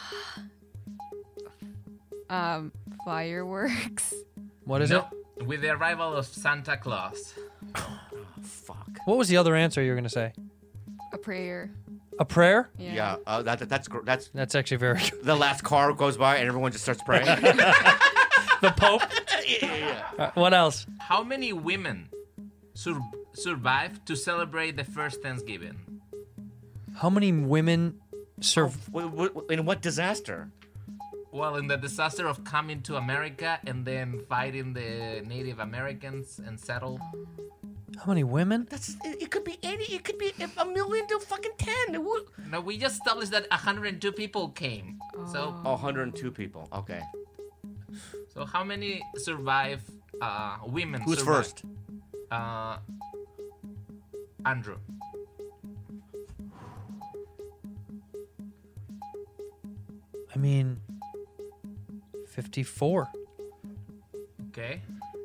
Speaker 6: Um, fireworks.
Speaker 4: What is
Speaker 9: no. With the arrival of Santa Claus.
Speaker 5: Fuck.
Speaker 4: it? What was the other answer you were gonna say?
Speaker 6: A prayer.
Speaker 4: A prayer?
Speaker 6: Yeah.
Speaker 5: Yeah. Uh, that, that's gr- that's
Speaker 4: That's actually very good.
Speaker 5: the last car goes by and everyone just starts praying.
Speaker 4: The Pope.
Speaker 5: yeah, yeah.
Speaker 4: Uh, what else?
Speaker 9: How many women sur- survived to celebrate the first Thanksgiving?
Speaker 4: How many women serve?
Speaker 5: Wh- wh- In what disaster?
Speaker 9: Well, in the disaster of coming to America and then fighting the Native Americans and settle.
Speaker 4: How many women?
Speaker 5: That's. It, it could be any. It could be a million to fucking ten. It would.
Speaker 9: No, we just established that one hundred two people came. So,
Speaker 5: Oh, one hundred two people. Okay.
Speaker 9: so how many survive? Uh, women.
Speaker 5: Who's
Speaker 9: survive?
Speaker 5: first?
Speaker 9: Uh, Andrew.
Speaker 4: I mean, fifty-four.
Speaker 9: Okay.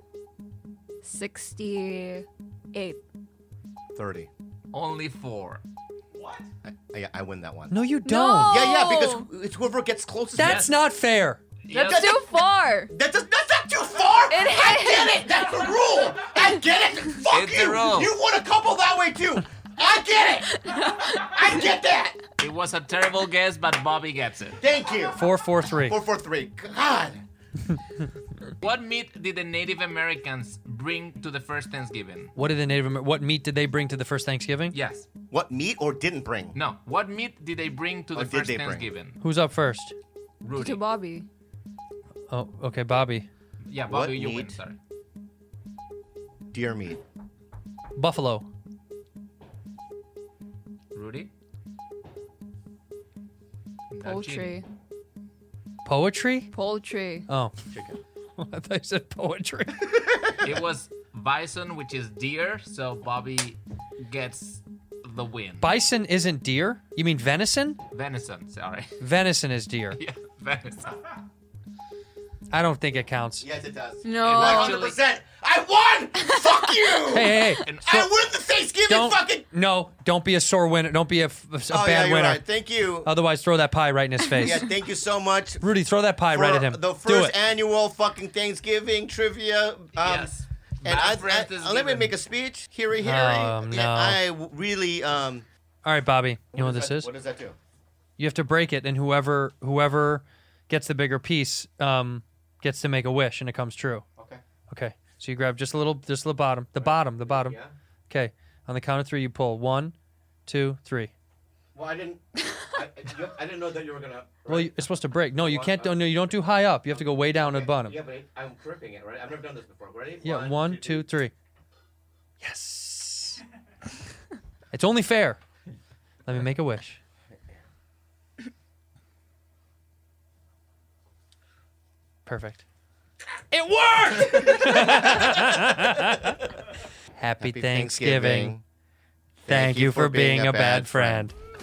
Speaker 6: Sixty-eight.
Speaker 5: Thirty.
Speaker 9: Only four.
Speaker 5: I, I, I win that one.
Speaker 4: No, you don't.
Speaker 6: No!
Speaker 5: Yeah, yeah, because it's whoever gets closest.
Speaker 4: That's not fair.
Speaker 6: That's too far.
Speaker 5: That does, that's not too far.
Speaker 6: It
Speaker 5: I
Speaker 6: is.
Speaker 5: get it. That's the rule. I get it. Fuck
Speaker 9: It's
Speaker 5: you.
Speaker 9: the rule.
Speaker 5: You won a couple that way too. I get it. I get that.
Speaker 9: It was a terrible guess, but Bobby gets it.
Speaker 5: Thank you.
Speaker 4: Four, four, three.
Speaker 5: Four, four, three. God.
Speaker 9: What meat did the Native Americans bring to the first Thanksgiving?
Speaker 4: What did the Native Amer- What meat did they bring to the first Thanksgiving?
Speaker 9: Yes.
Speaker 5: What meat or didn't bring?
Speaker 9: No. What meat did they bring to the
Speaker 5: Or did
Speaker 9: first
Speaker 5: they bring?
Speaker 9: Thanksgiving?
Speaker 4: Who's up first?
Speaker 9: Rudy.
Speaker 6: To Bobby.
Speaker 4: Oh, okay, Bobby.
Speaker 9: Yeah,
Speaker 5: What
Speaker 9: Bobby, you win.
Speaker 5: meat?
Speaker 9: Sorry.
Speaker 5: Deer meat.
Speaker 4: Buffalo.
Speaker 9: Rudy. That's
Speaker 6: Poultry.
Speaker 4: Poetry?
Speaker 6: Poultry.
Speaker 4: Oh,
Speaker 5: Chicken.
Speaker 4: I thought you said poetry.
Speaker 9: It was bison, which is deer, so Bobby gets the win.
Speaker 4: Bison isn't deer? You mean venison?
Speaker 9: Venison, sorry.
Speaker 4: Venison is deer.
Speaker 9: Yeah, venison.
Speaker 4: I don't think it counts.
Speaker 5: Yes, it does.
Speaker 6: No.
Speaker 5: one hundred percent. I won. Fuck you.
Speaker 4: Hey, hey, hey.
Speaker 9: And
Speaker 5: I win the Thanksgiving
Speaker 4: Don't,
Speaker 5: fucking.
Speaker 4: no, don't be a sore winner. Don't be a, f- a
Speaker 5: Oh,
Speaker 4: bad
Speaker 5: yeah, you're
Speaker 4: winner.
Speaker 5: right. Thank you.
Speaker 4: Otherwise, throw that pie right in his face.
Speaker 5: Yeah, thank you so much.
Speaker 4: Rudy, throw that pie
Speaker 5: for
Speaker 4: right at him.
Speaker 5: The
Speaker 4: Do
Speaker 5: first
Speaker 4: it.
Speaker 5: annual fucking Thanksgiving trivia. Um,
Speaker 9: Yes.
Speaker 5: And
Speaker 9: My
Speaker 5: I,
Speaker 9: friend
Speaker 5: I,
Speaker 9: is
Speaker 5: let me
Speaker 9: given.
Speaker 5: make a speech. Here, here.
Speaker 4: Oh, no.
Speaker 5: I w- really. Um,
Speaker 4: All right, Bobby. You know what
Speaker 5: does
Speaker 4: this
Speaker 5: that-
Speaker 4: is?
Speaker 5: What does that do?
Speaker 4: You have to break it, and whoever whoever gets the bigger piece um, gets to make a wish, and it comes true.
Speaker 5: Okay.
Speaker 4: Okay. So you grab just a little, just the bottom, the bottom, the bottom.
Speaker 5: Yeah.
Speaker 4: Okay. On the count of three, you pull one, two, three.
Speaker 5: Well, I didn't. I, you, I didn't know that you were gonna.
Speaker 4: Well, you- it's supposed to break. No, you can't. do- No, you don't do high up. You have to go way down at the bottom.
Speaker 5: Yeah, but I, I'm gripping it, right? I've never done this before. Ready?
Speaker 4: Yeah, one, two, three. Yes. It's only fair. Let me make a wish. Perfect. It worked! Happy,
Speaker 5: Happy
Speaker 4: Thanksgiving. Thank you for being a bad friend.